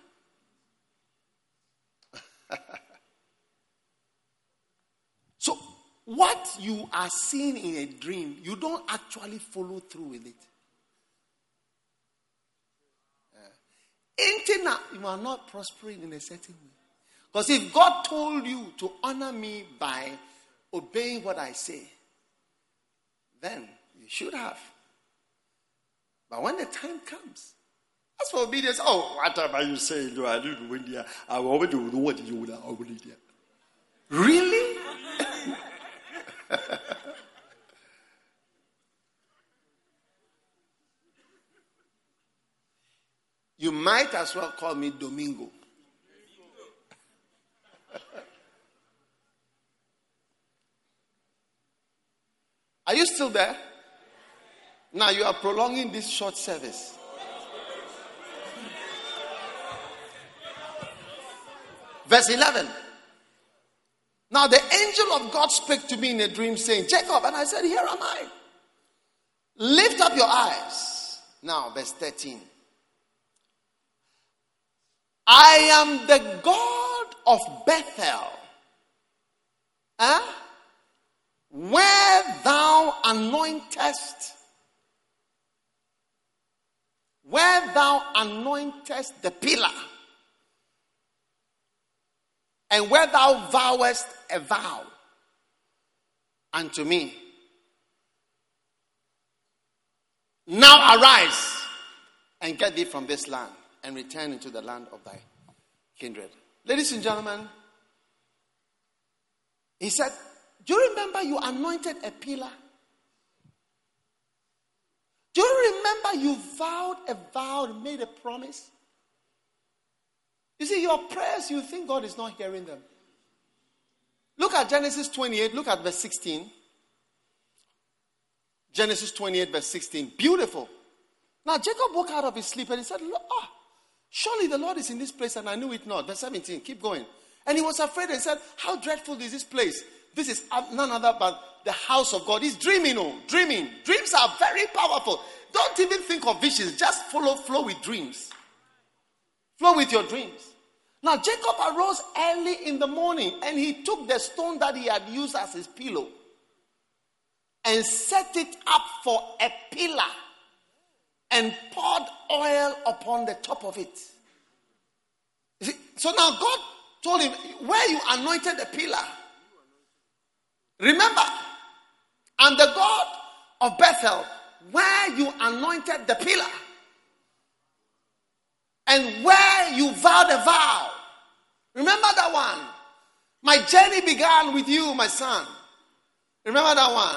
So, what you are seeing in a dream, you don't actually follow through with it. You are not prospering in a certain way. Because if God told you to honor me by obeying what I say, then you should have. But when the time comes, as for obedience, whatever you say, I didn't win there. I already know what you would have already done. Really? You might as well call me Domingo. Are you still there? Now you are prolonging this short service. Verse 11. Now the angel of God spake to me in a dream saying, Jacob, and I said, here am I. Lift up your eyes. Now verse 13. I am the God of Bethel, where thou anointest the pillar, and where thou vowest a vow unto me. Now arise and get thee from this land, and return into the land of thy kindred. Ladies and gentlemen, he said, do you remember you anointed a pillar? Do you remember you vowed a vow and made a promise? You see, your prayers, you think God is not hearing them. Look at Genesis 28, look at verse 16. Genesis 28, verse 16. Beautiful. Now Jacob woke out of his sleep and he said, surely the Lord is in this place and I knew it not. Verse 17, keep going. And he was afraid and said, how dreadful is this place? This is none other but the house of God. He's dreaming, dreaming. Dreams are very powerful. Don't even think of visions. Just flow with dreams. Flow with your dreams. Now Jacob arose early in the morning and he took the stone that he had used as his pillow and set it up for a pillar and poured oil upon the top of it. So now God told him, where you anointed the pillar, remember, I'm the God of Bethel, where you anointed the pillar and where you vowed a vow. Remember that one. My journey began with you, my son. Remember that one.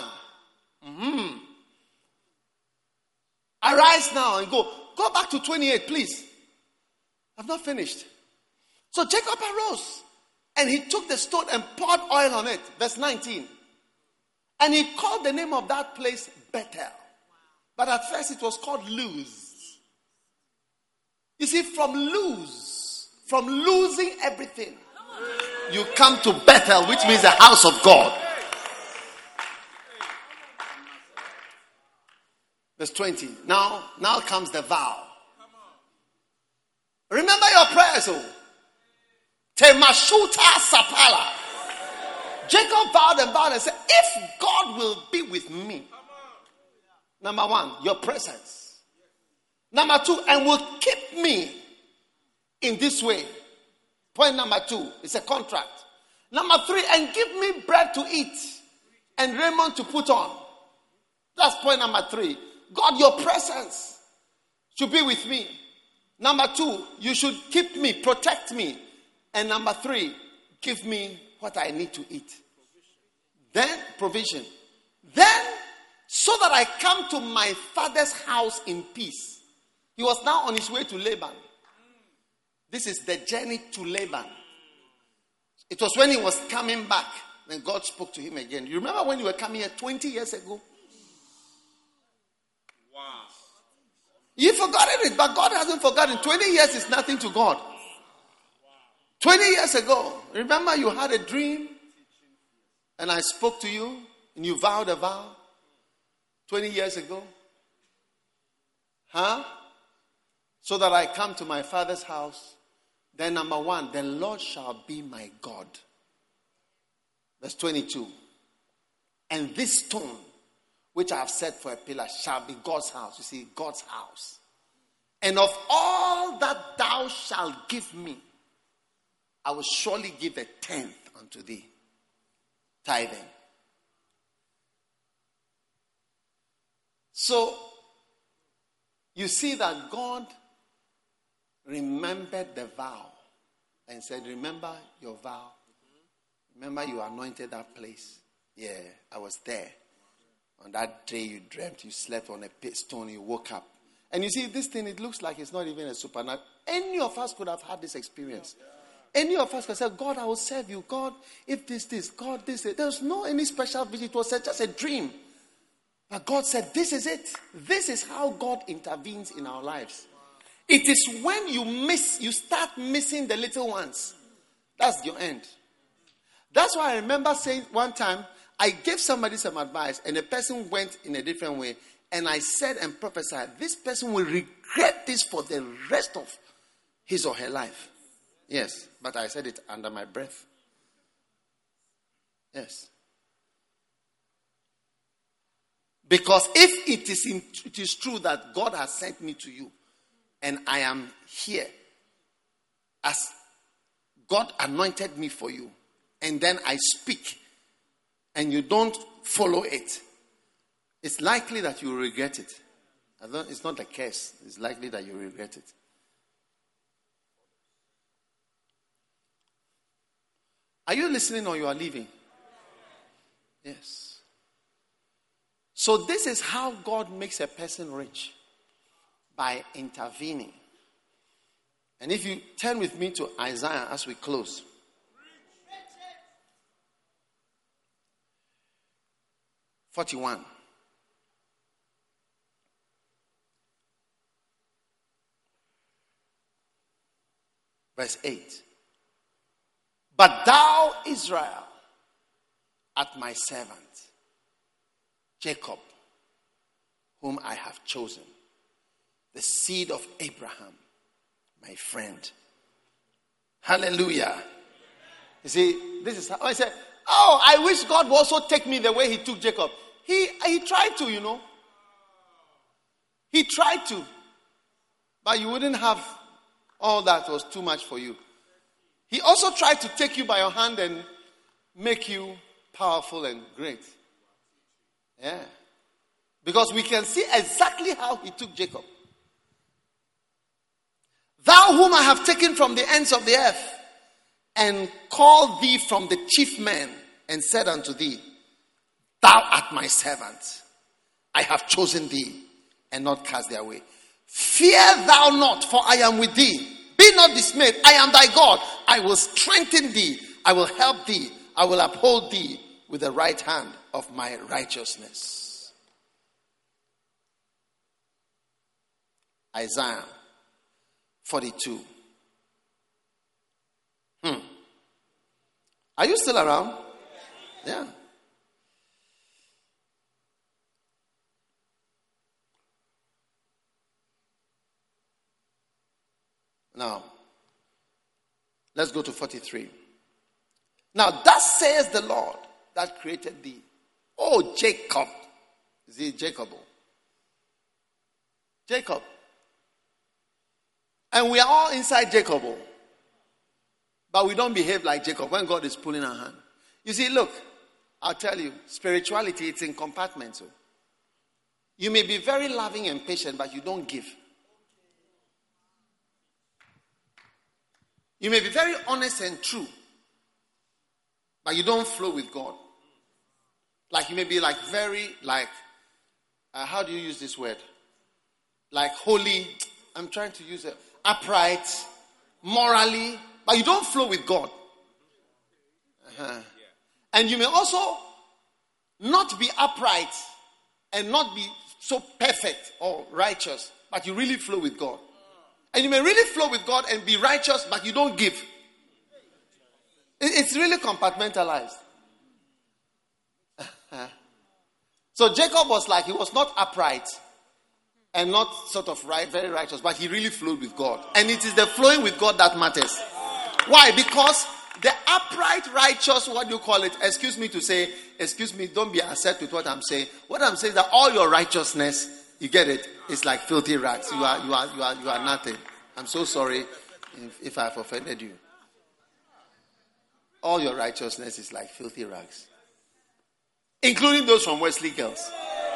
Arise now and go. Go back to 28, please. I've not finished. So Jacob arose and he took the stone and poured oil on it. Verse 19. And he called the name of that place Bethel. But at first it was called Luz. You see, from losing everything, you come to Bethel, which means the house of God. Verse 20. Now comes the vow. Remember your prayers, Temashuta Sapala. Jacob vowed and said, if God will be with me, number one, your presence. Number two, and will keep me in this way. Point number two, it's a contract. Number three, and give me bread to eat and raiment to put on. That's point number three. God, your presence should be with me. Number two, you should keep me, protect me. And number three, give me what I need to eat. Then, provision. Then, so that I come to my father's house in peace. He was now on his way to Laban. This is the journey to Laban. It was when he was coming back, then God spoke to him again. You remember when you were coming here 20 years ago? Wow. You've forgotten it, but God hasn't forgotten. 20 years is nothing to God. 20 years ago, remember you had a dream and I spoke to you and you vowed a vow 20 years ago? Huh? So that I come to my father's house. Then number 1, the Lord shall be my God. Verse 22. And this stone, which I have set for a pillar, shall be God's house. You see, God's house. And of all that thou shalt give me, I will surely give a 10th unto thee. Tithing. So, you see that God remembered the vow and said, remember your vow. Remember you anointed that place. Yeah, I was there. On that day you dreamt, you slept on a pit stone, you woke up. And you see, this thing, it looks like it's not even a supernatural. Any of us could have had this experience. Any of us could say, God, I will serve you. God, if this, God, this. There was no any special visit. It was just a dream. But God said, this is it. This is how God intervenes in our lives. It is when you start missing the little ones. That's your end. That's why I remember saying one time, I gave somebody some advice and the person went in a different way. And I said and prophesied, this person will regret this for the rest of his or her life. Yes, but I said it under my breath. Yes. Because if it is true that God has sent me to you and I am here as God anointed me for you, and then I speak and you don't follow it, it's likely that you will regret it. It's not a curse. It's likely that you will regret it. Are you listening or you are leaving? Yes. So this is how God makes a person rich. By intervening. And if you turn with me to Isaiah as we close. (41). Verse 8. But thou, Israel, art my servant, Jacob, whom I have chosen, the seed of Abraham, my friend. Hallelujah. You see, this is how I said, I wish God would also take me the way he took Jacob. He tried to, you know. He tried to. But you wouldn't have all that was too much for you. He also tried to take you by your hand and make you powerful and great. Yeah. Because we can see exactly how he took Jacob. Thou whom I have taken from the ends of the earth, and called thee from the chief men, and said unto thee, thou art my servant. I have chosen thee, and not cast thee away. Fear thou not, for I am with thee. Be not dismayed. I am thy God. I will strengthen thee. I will help thee. I will uphold thee with the right hand of my righteousness. Isaiah 42. Are you still around? Yeah. Now, let's go to 43. Now, thus says the Lord that created thee, O Jacob. Is it Jacob? Jacob. And we are all inside Jacob. But we don't behave like Jacob when God is pulling our hand. You see, look, I'll tell you, spirituality, it's in compartments. You may be very loving and patient, but you don't give. You may be very honest and true, but you don't flow with God. Like you may be like very like, how do you use this word? Like holy, I'm trying to use it, upright, morally, but you don't flow with God. And you may also not be upright and not be so perfect or righteous, but you really flow with God. And you may really flow with God and be righteous, but you don't give. It's really compartmentalized. So Jacob was like, he was not upright and not sort of very righteous, but he really flowed with God. And it is the flowing with God that matters. Why? Because the upright, righteous, what do you call it? Excuse me, don't be upset with what I'm saying. What I'm saying is that all your righteousness, you get it, it's like filthy rags. You are nothing. I'm so sorry if I've offended you. All your righteousness is like filthy rags. Including those from Wesley Girls.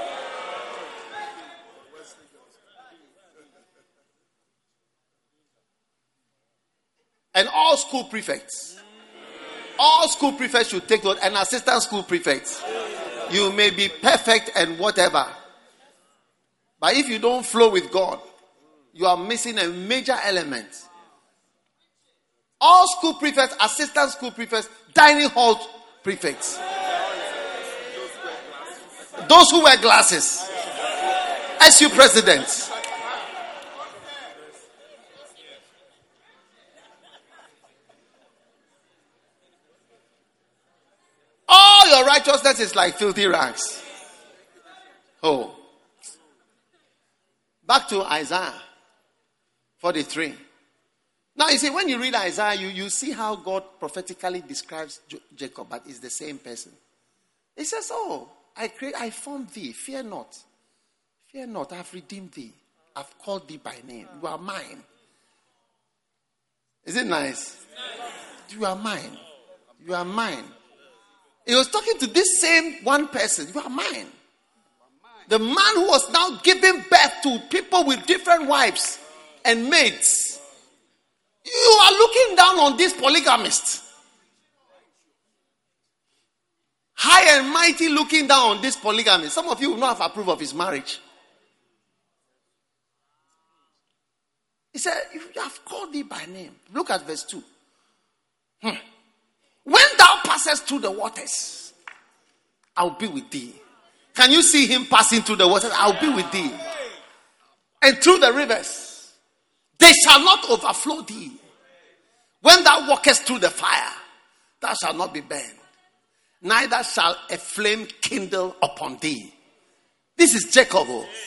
And all school prefects. All school prefects should take note. And assistant school prefects. You may be perfect and whatever. But if you don't flow with God, you are missing a major element. All school prefects, assistant school prefects, dining hall prefects. Those who wear glasses. SU presidents. All your righteousness is like filthy rags. Oh. Back to Isaiah 43. Now you see, when you read Isaiah, you see how God prophetically describes Jacob, but it's the same person. He says, oh, I formed thee, fear not. Fear not, I have redeemed thee. I've called thee by name. You are mine. Is it nice? You are mine. You are mine. He was talking to this same one person. You are mine. The man who was now giving birth to people with different wives and maids. You are looking down on this polygamist. High and mighty looking down on this polygamist. Some of you will not have approved of his marriage. He said, you have called thee by name. Look at verse 2. When thou passest through the waters, I'll be with thee. Can you see him passing through the waters? I'll be with thee. And through the rivers, they shall not overflow thee. When thou walkest through the fire, thou shalt not be burned. Neither shall a flame kindle upon thee. This is Jacob.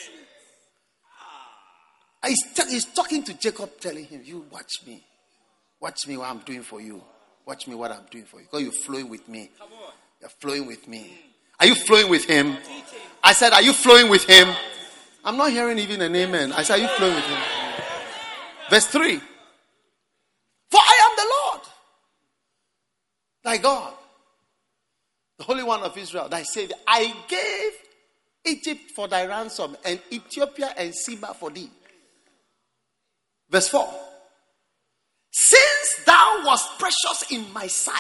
He's talking to Jacob, telling him, you watch me. Watch me what I'm doing for you. Watch me what I'm doing for you. Because you're flowing with me. You're flowing with me. Are you flowing with him? I said, are you flowing with him? I'm not hearing even an amen. I said, are you flowing with him? Verse 3. For I am the Lord, thy God, the Holy One of Israel, thy Savior. I gave Egypt for thy ransom, and Ethiopia and Seba for thee. Verse 4. Since thou wast precious in my sight,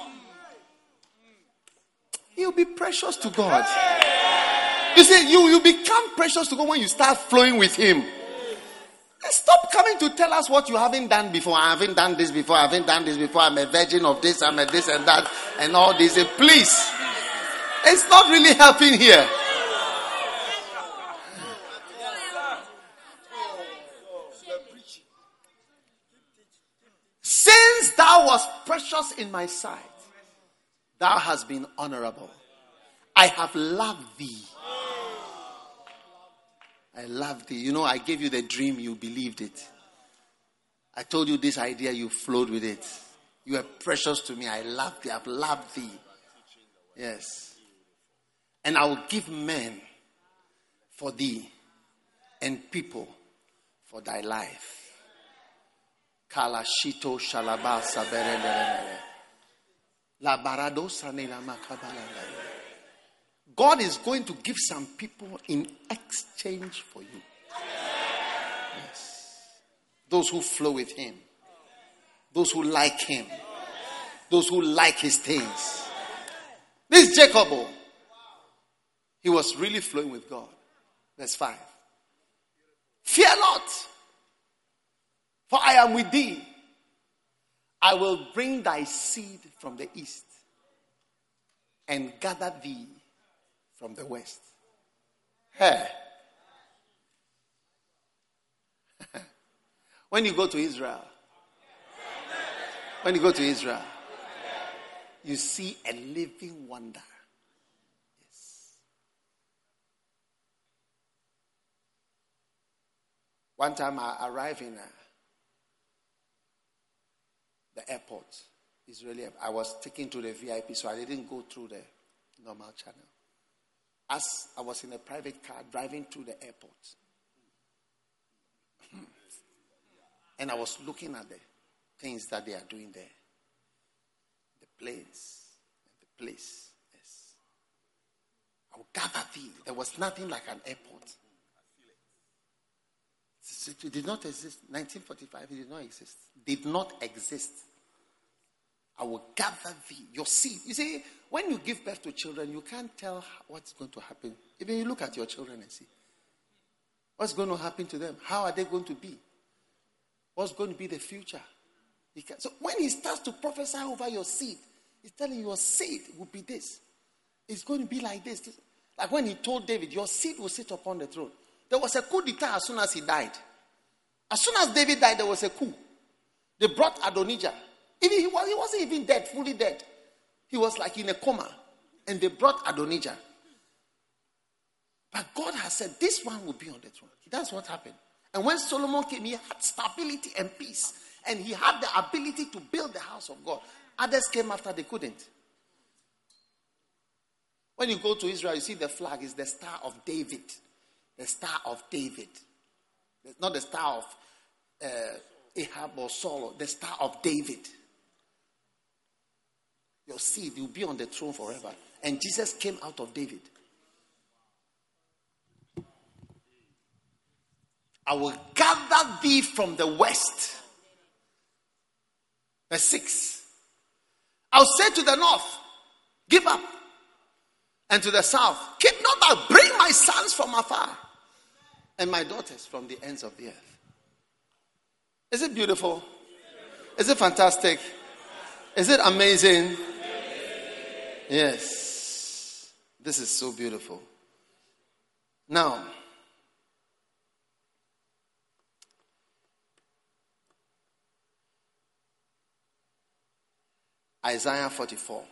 you'll be precious to God. You see, you become precious to God when you start flowing with him. Stop coming to tell us what you haven't done before. I haven't done this before. I haven't done this before. I'm a virgin of this. I'm a this and that and all this. Please. It's not really helping here. Since thou wast precious in my sight, thou hast been honorable. I have loved thee. I loved thee. You know, I gave you the dream, you believed it. I told you this idea, you flowed with it. You are precious to me. I love thee. I've loved thee. Yes. And I will give men for thee and people for thy life. Kalashito shalaba saberendere. La barado sanela makabalanda. God is going to give some people in exchange for you. Yes. Those who flow with him. Those who like him. Those who like his things. This Jacob, he was really flowing with God. Verse 5. Fear not, for I am with thee. I will bring thy seed from the east and gather thee from the west. Hey. When you go to Israel, you see a living wonder. Yes. One time I arrived in the airport, Israeli. I was taken to the VIP, so I didn't go through the normal channel. As I was in a private car driving to the airport, and I was looking at the things that they are doing there. The planes and the place. Yes. I will gather thee. There was nothing like an airport. It did not exist. 1945, it did not exist. Did not exist. I will gather thee, your seed. You see, when you give birth to children, you can't tell what's going to happen. Even you look at your children and see what's going to happen to them. How are they going to be? What's going to be the future? So when he starts to prophesy over your seed, he's telling you your seed will be this. It's going to be like this. Like when he told David, your seed will sit upon the throne. There was a coup d'etat as soon as he died. As soon as David died, there was a coup. They brought Adonijah. He wasn't even dead, fully dead. He was like in a coma. And they brought Adonijah. But God has said, this one will be on the throne. That's what happened. And when Solomon came, he had stability and peace. And he had the ability to build the house of God. Others came after, they couldn't. When you go to Israel, you see the flag is the Star of David. The Star of David. It's not the Star of Ahab or Saul. The Star of David. Your seed will be on the throne forever. And Jesus came out of David. I will gather thee from the west. Verse 6. I'll say to the north, give up. And to the south, keep not thou, bring my sons from afar. And my daughters from the ends of the earth. Is it beautiful? Is it fantastic? Is it amazing? Yes. This is so beautiful. Now, Isaiah 44.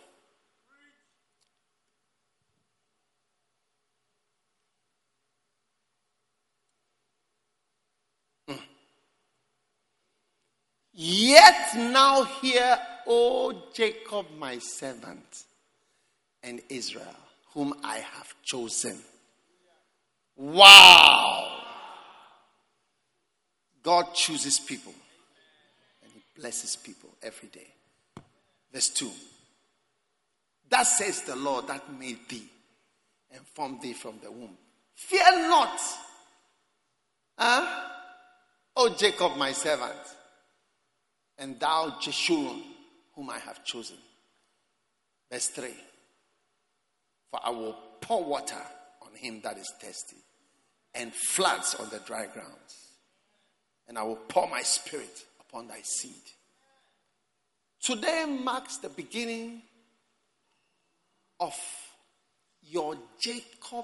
Yet now hear, O Jacob my servant, and Israel, whom I have chosen. Wow! God chooses people, and he blesses people every day. Verse 2. Thus says the Lord that made thee and formed thee from the womb. Fear not, O Jacob my servant, and thou Jeshurun, whom I have chosen. Verse 3. For I will pour water on him that is thirsty, and floods on the dry grounds. And I will pour my spirit upon thy seed. Today marks the beginning of your Jacob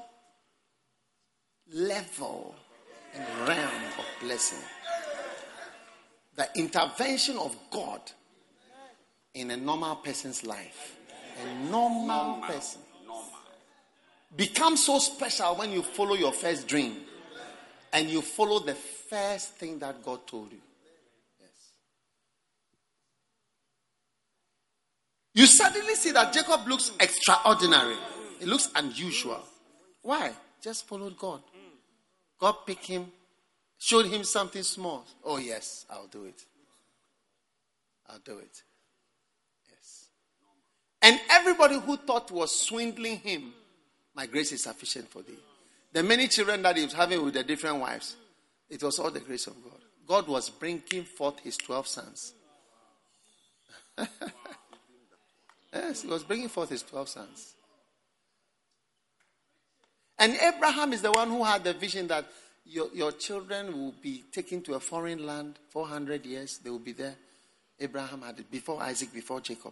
level and realm of blessing. The intervention of God in a normal person's life. A normal person. Becomes so special when you follow your first dream. And you follow the first thing that God told you. Yes. You suddenly see that Jacob looks extraordinary. It looks unusual. Why? Just followed God. God picked him. Showed him something small. Oh, yes, I'll do it. I'll do it. Yes. And everybody who thought was swindling him, my grace is sufficient for thee. The many children that he was having with the different wives, it was all the grace of God. God was bringing forth his 12 sons. Yes, he was bringing forth his 12 sons. And Abraham is the one who had the vision that your children will be taken to a foreign land, 400 years, they will be there. Abraham had it before Isaac, before Jacob.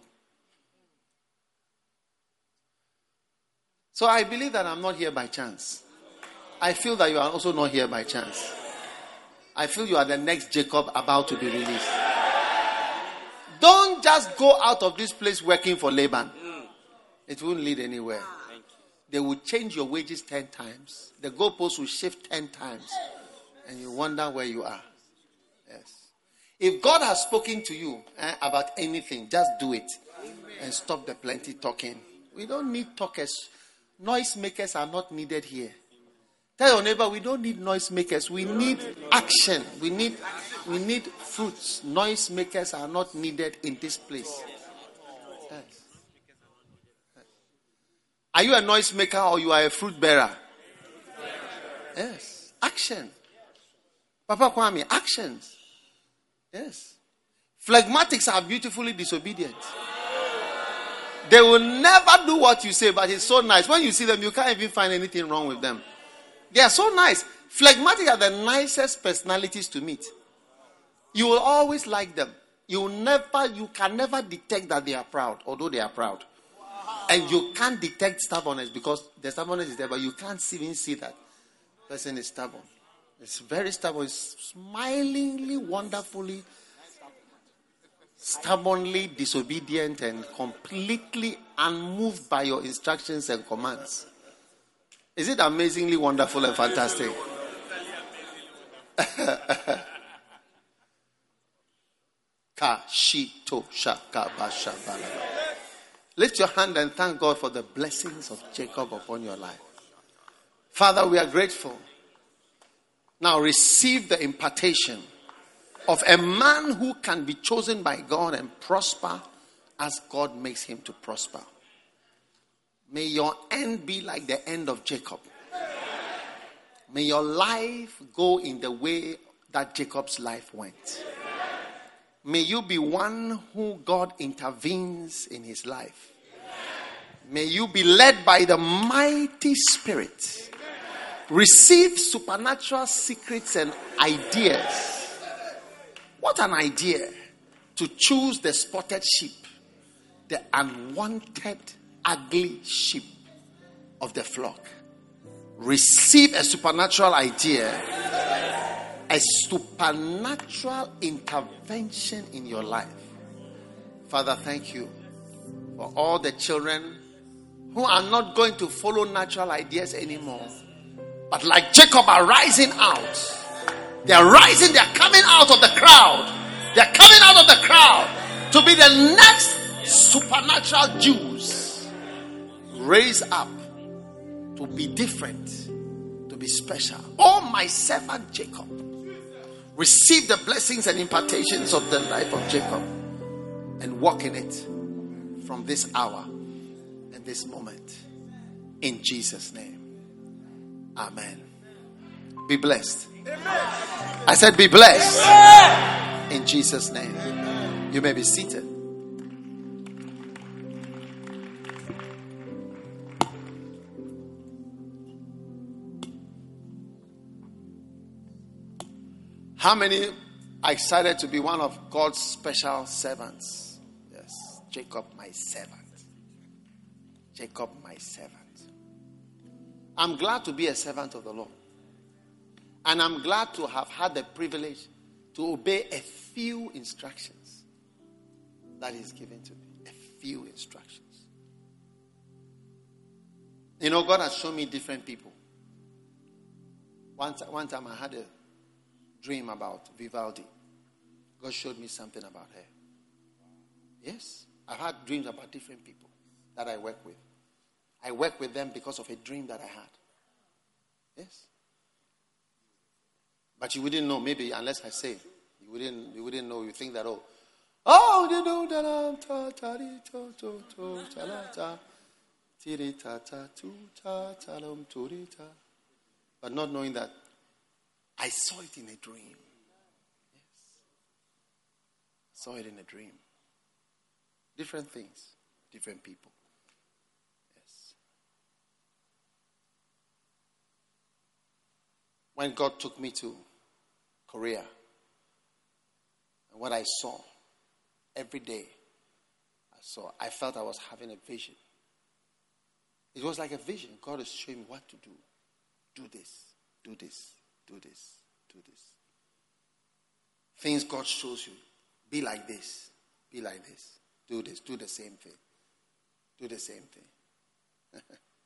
So I believe that I'm not here by chance. I feel that you are also not here by chance. I feel you are the next Jacob about to be released. Don't just go out of this place working for Laban. It won't lead anywhere. They will change your wages 10 times. The goalposts will shift 10 times. And you wonder where you are. Yes. If God has spoken to you about anything, just do it. And stop the plenty talking. We don't need talkers. Noisemakers are not needed here. Tell your neighbor, we don't need noisemakers. We need action. We need fruits. Noisemakers are not needed in this place. Yes. Are you a noisemaker or you are a fruit bearer? Yes. Action. Papa Kwame, actions. Yes. Phlegmatics are beautifully disobedient. They will never do what you say, but it's so nice. When you see them, you can't even find anything wrong with them. They are so nice. Phlegmatics are the nicest personalities to meet. You will always like them. You can never detect that they are proud, although they are proud. And you can't detect stubbornness because the stubbornness is there, but you can't even see that person is stubborn. It's very stubborn. It's smilingly, wonderfully, stubbornly disobedient and completely unmoved by your instructions and commands. Is it amazingly wonderful and fantastic? Lift your hand and thank God for the blessings of Jacob upon your life. Father, we are grateful. Now receive the impartation of a man who can be chosen by God and prosper as God makes him to prosper. May your end be like the end of Jacob. May your life go in the way that Jacob's life went. May you be one who God intervenes in his life. May you be led by the mighty Spirit. Receive supernatural secrets and ideas. What an idea to choose the spotted sheep, the unwanted, ugly sheep of the flock. Receive a supernatural idea, a supernatural intervention in your life. Father, thank you for all the children who are not going to follow natural ideas anymore, but like Jacob are rising out. They are rising, they are coming out of the crowd. They are coming out of the crowd to be the next supernatural Jews. Raise up to be different, to be special. Oh, my servant Jacob, receive the blessings and impartations of the life of Jacob and walk in it from this hour and this moment. In Jesus' name. Amen. Be blessed. Amen. I said be blessed. Amen. In Jesus' name. Amen. You may be seated. How many are excited to be one of God's special servants? Yes. Jacob, my servant. Jacob, my servant. I'm glad to be a servant of the Lord. And I'm glad to have had the privilege to obey a few instructions that He's given to me. A few instructions. You know, God has shown me different people. One time I had a dream about Vivaldi. God showed me something about her. Yes, I've had dreams about different people that I work with. I work with them because of a dream that I had. Yes. But you wouldn't know, maybe, unless I say. You wouldn't know. You think that, but not knowing that I saw it in a dream. Yes. Saw it in a dream. Different things, different people. Yes. when God took me to Korea, and what I saw every day, I felt I was having a vision. It was like a vision. God is showing me what to do. Do this, do this, do this, do this. Things God shows you. Be like this, be like this. Do this, do the same thing. Do the same thing.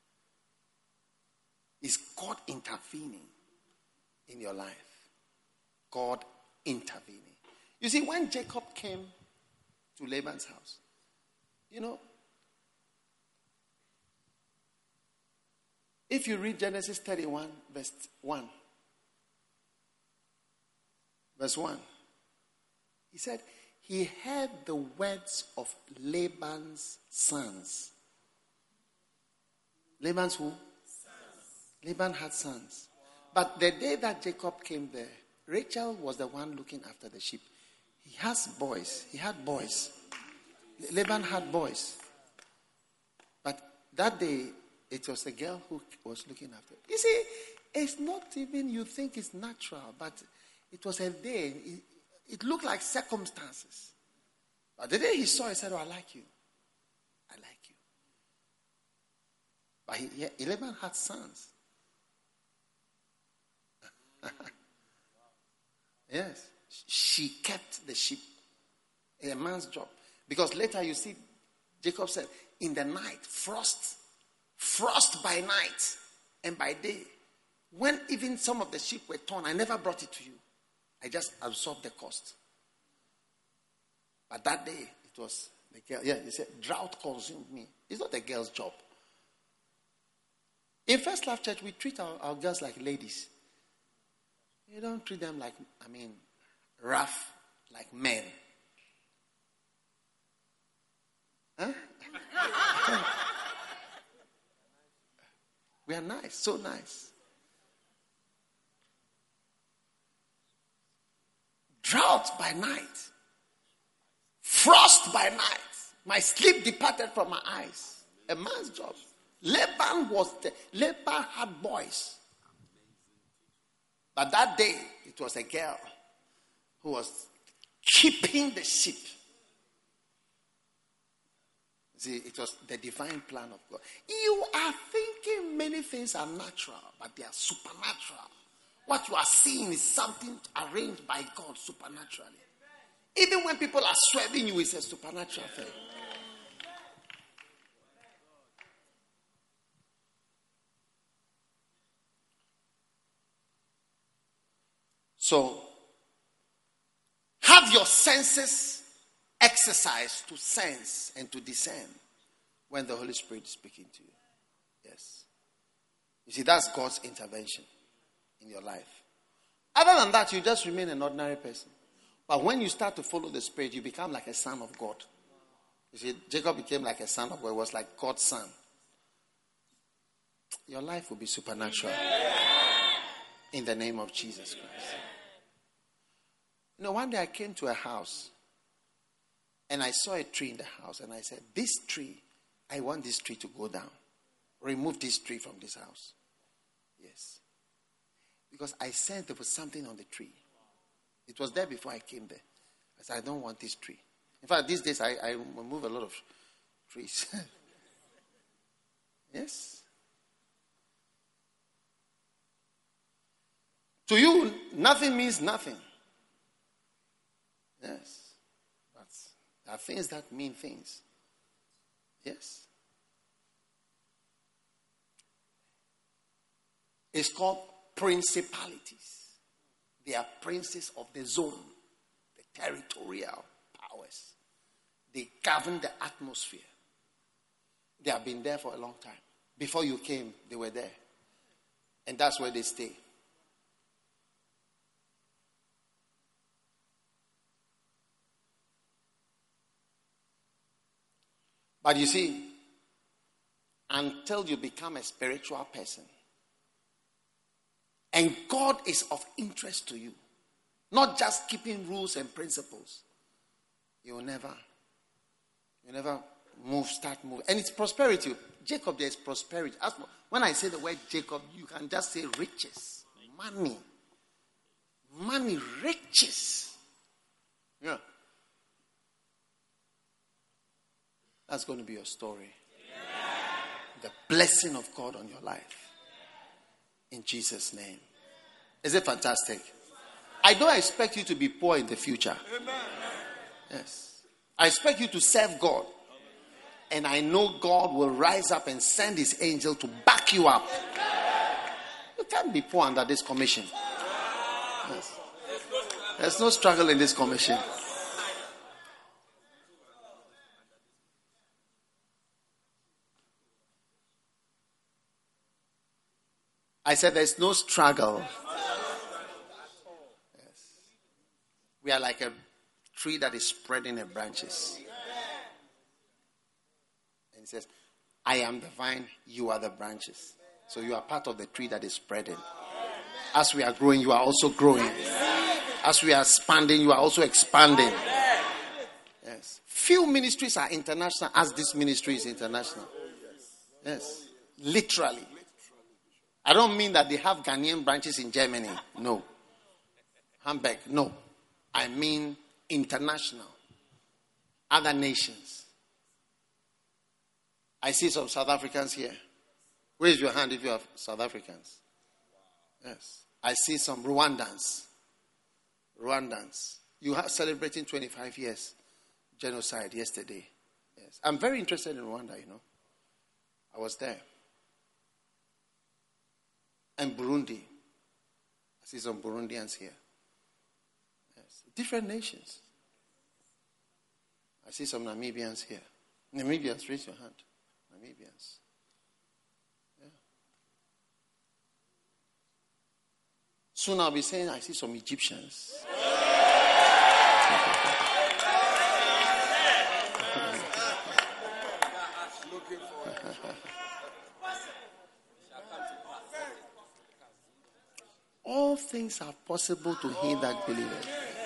Is God intervening in your life? God intervening. You see, when Jacob came to Laban's house, if you read Genesis 31, verse 1, he said, he heard the words of Laban's sons. Laban's who? Sons. Laban had sons. But the day that Jacob came there, Rachel was the one looking after the sheep. He has boys. He had boys. Laban had boys. But that day, it was the girl who was looking after. You see, it's not even you think it's natural, but it was a day. It looked like circumstances. But the day he saw, he said, "Oh, I like you. I like you." But Laban had sons. Yes. She kept the sheep. A man's job. Because later you see, Jacob said, in the night, frost by night and by day. When even some of the sheep were torn, I never brought it to you. I just absorbed the cost. But that day, it was the girl. Yeah, he said, drought consumed me. It's not the girl's job. In First Love Church, we treat our girls like ladies. You don't treat them like, rough, like men. Huh? We are nice, so nice. Drought by night. Frost by night. My sleep departed from my eyes. A man's job. Laban had boys. But that day, it was a girl who was keeping the sheep. See, it was the divine plan of God. You are thinking many things are natural, but they are supernatural. What you are seeing is something arranged by God supernaturally. Even when people are swerving you, it's a supernatural thing. So, have your senses exercised to sense and to discern when the Holy Spirit is speaking to you. Yes. You see, that's God's intervention in your life. Other than that, you just remain an ordinary person. But when you start to follow the Spirit, you become like a son of God. You see, Jacob became like a son of God. It was like God's son. Your life will be supernatural. In the name of Jesus Christ. One day I came to a house and I saw a tree in the house and I said, this tree, I want this tree to go down. Remove this tree from this house. Yes. Because I sensed there was something on the tree. It was there before I came there. I said, I don't want this tree. In fact, these days I remove a lot of trees. Yes. To you, nothing means nothing. Yes. But there are things that mean things. Yes. It's called principalities. They are princes of the zone, the territorial powers. They govern the atmosphere. They have been there for a long time. Before you came, they were there. And that's where they stay. But you see, until you become a spiritual person, and God is of interest to you, not just keeping rules and principles, you'll never start moving. And it's prosperity. Jacob, there is prosperity. When I say the word Jacob, you can just say riches, Money, riches. Yeah. That's going to be your story. The blessing of God on your life. In Jesus' name. Is it fantastic? I don't expect you to be poor in the future. Yes. I expect you to serve God. And I know God will rise up and send his angel to back you up. You can't be poor under this commission. Yes. There's no struggle in this commission. I said there's no struggle. Yes. We are like a tree that is spreading the branches. And he says, I am the vine, you are the branches. So you are part of the tree that is spreading. As we are growing, you are also growing. As we are expanding, you are also expanding. Yes. Few ministries are international as this ministry is international. Yes. Literally. I don't mean that they have Ghanaian branches in Germany. No. Hamburg. No. I mean international. Other nations. I see some South Africans here. Raise your hand if you have South Africans. Yes. I see some Rwandans. You are celebrating 25 years genocide yesterday. Yes. I'm very interested in Rwanda, you know. I was there. And Burundi. I see some Burundians here. Yes. Different nations. I see some Namibians here. Namibians, raise your hand. Namibians. Yeah. Soon I'll be saying I see some Egyptians. All things are possible to him that believeth.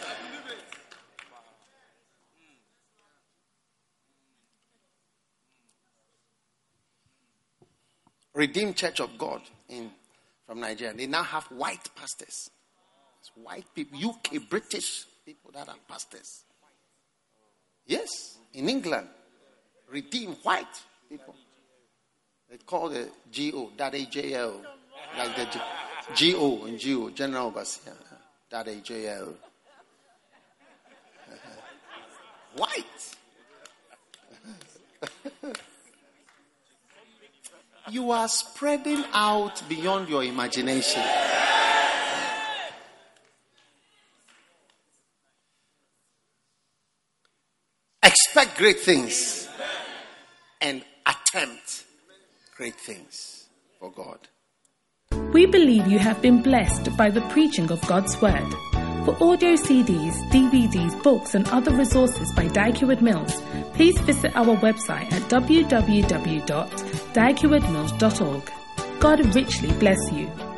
Redeemed Church of God from Nigeria. They now have white pastors. It's white people, UK, British people that are pastors. Yes, in England, redeemed white people. They call the GO, that AJL, like the GO and GO, General Overseer, that AJL. White. You are spreading out beyond your imagination. Expect great things and attempt great things for God. We believe you have been blessed by the preaching of God's Word. For audio CDs, DVDs, books and other resources by Dag Heward Mills, please visit our website at www.daghewardmills.org. God richly bless you.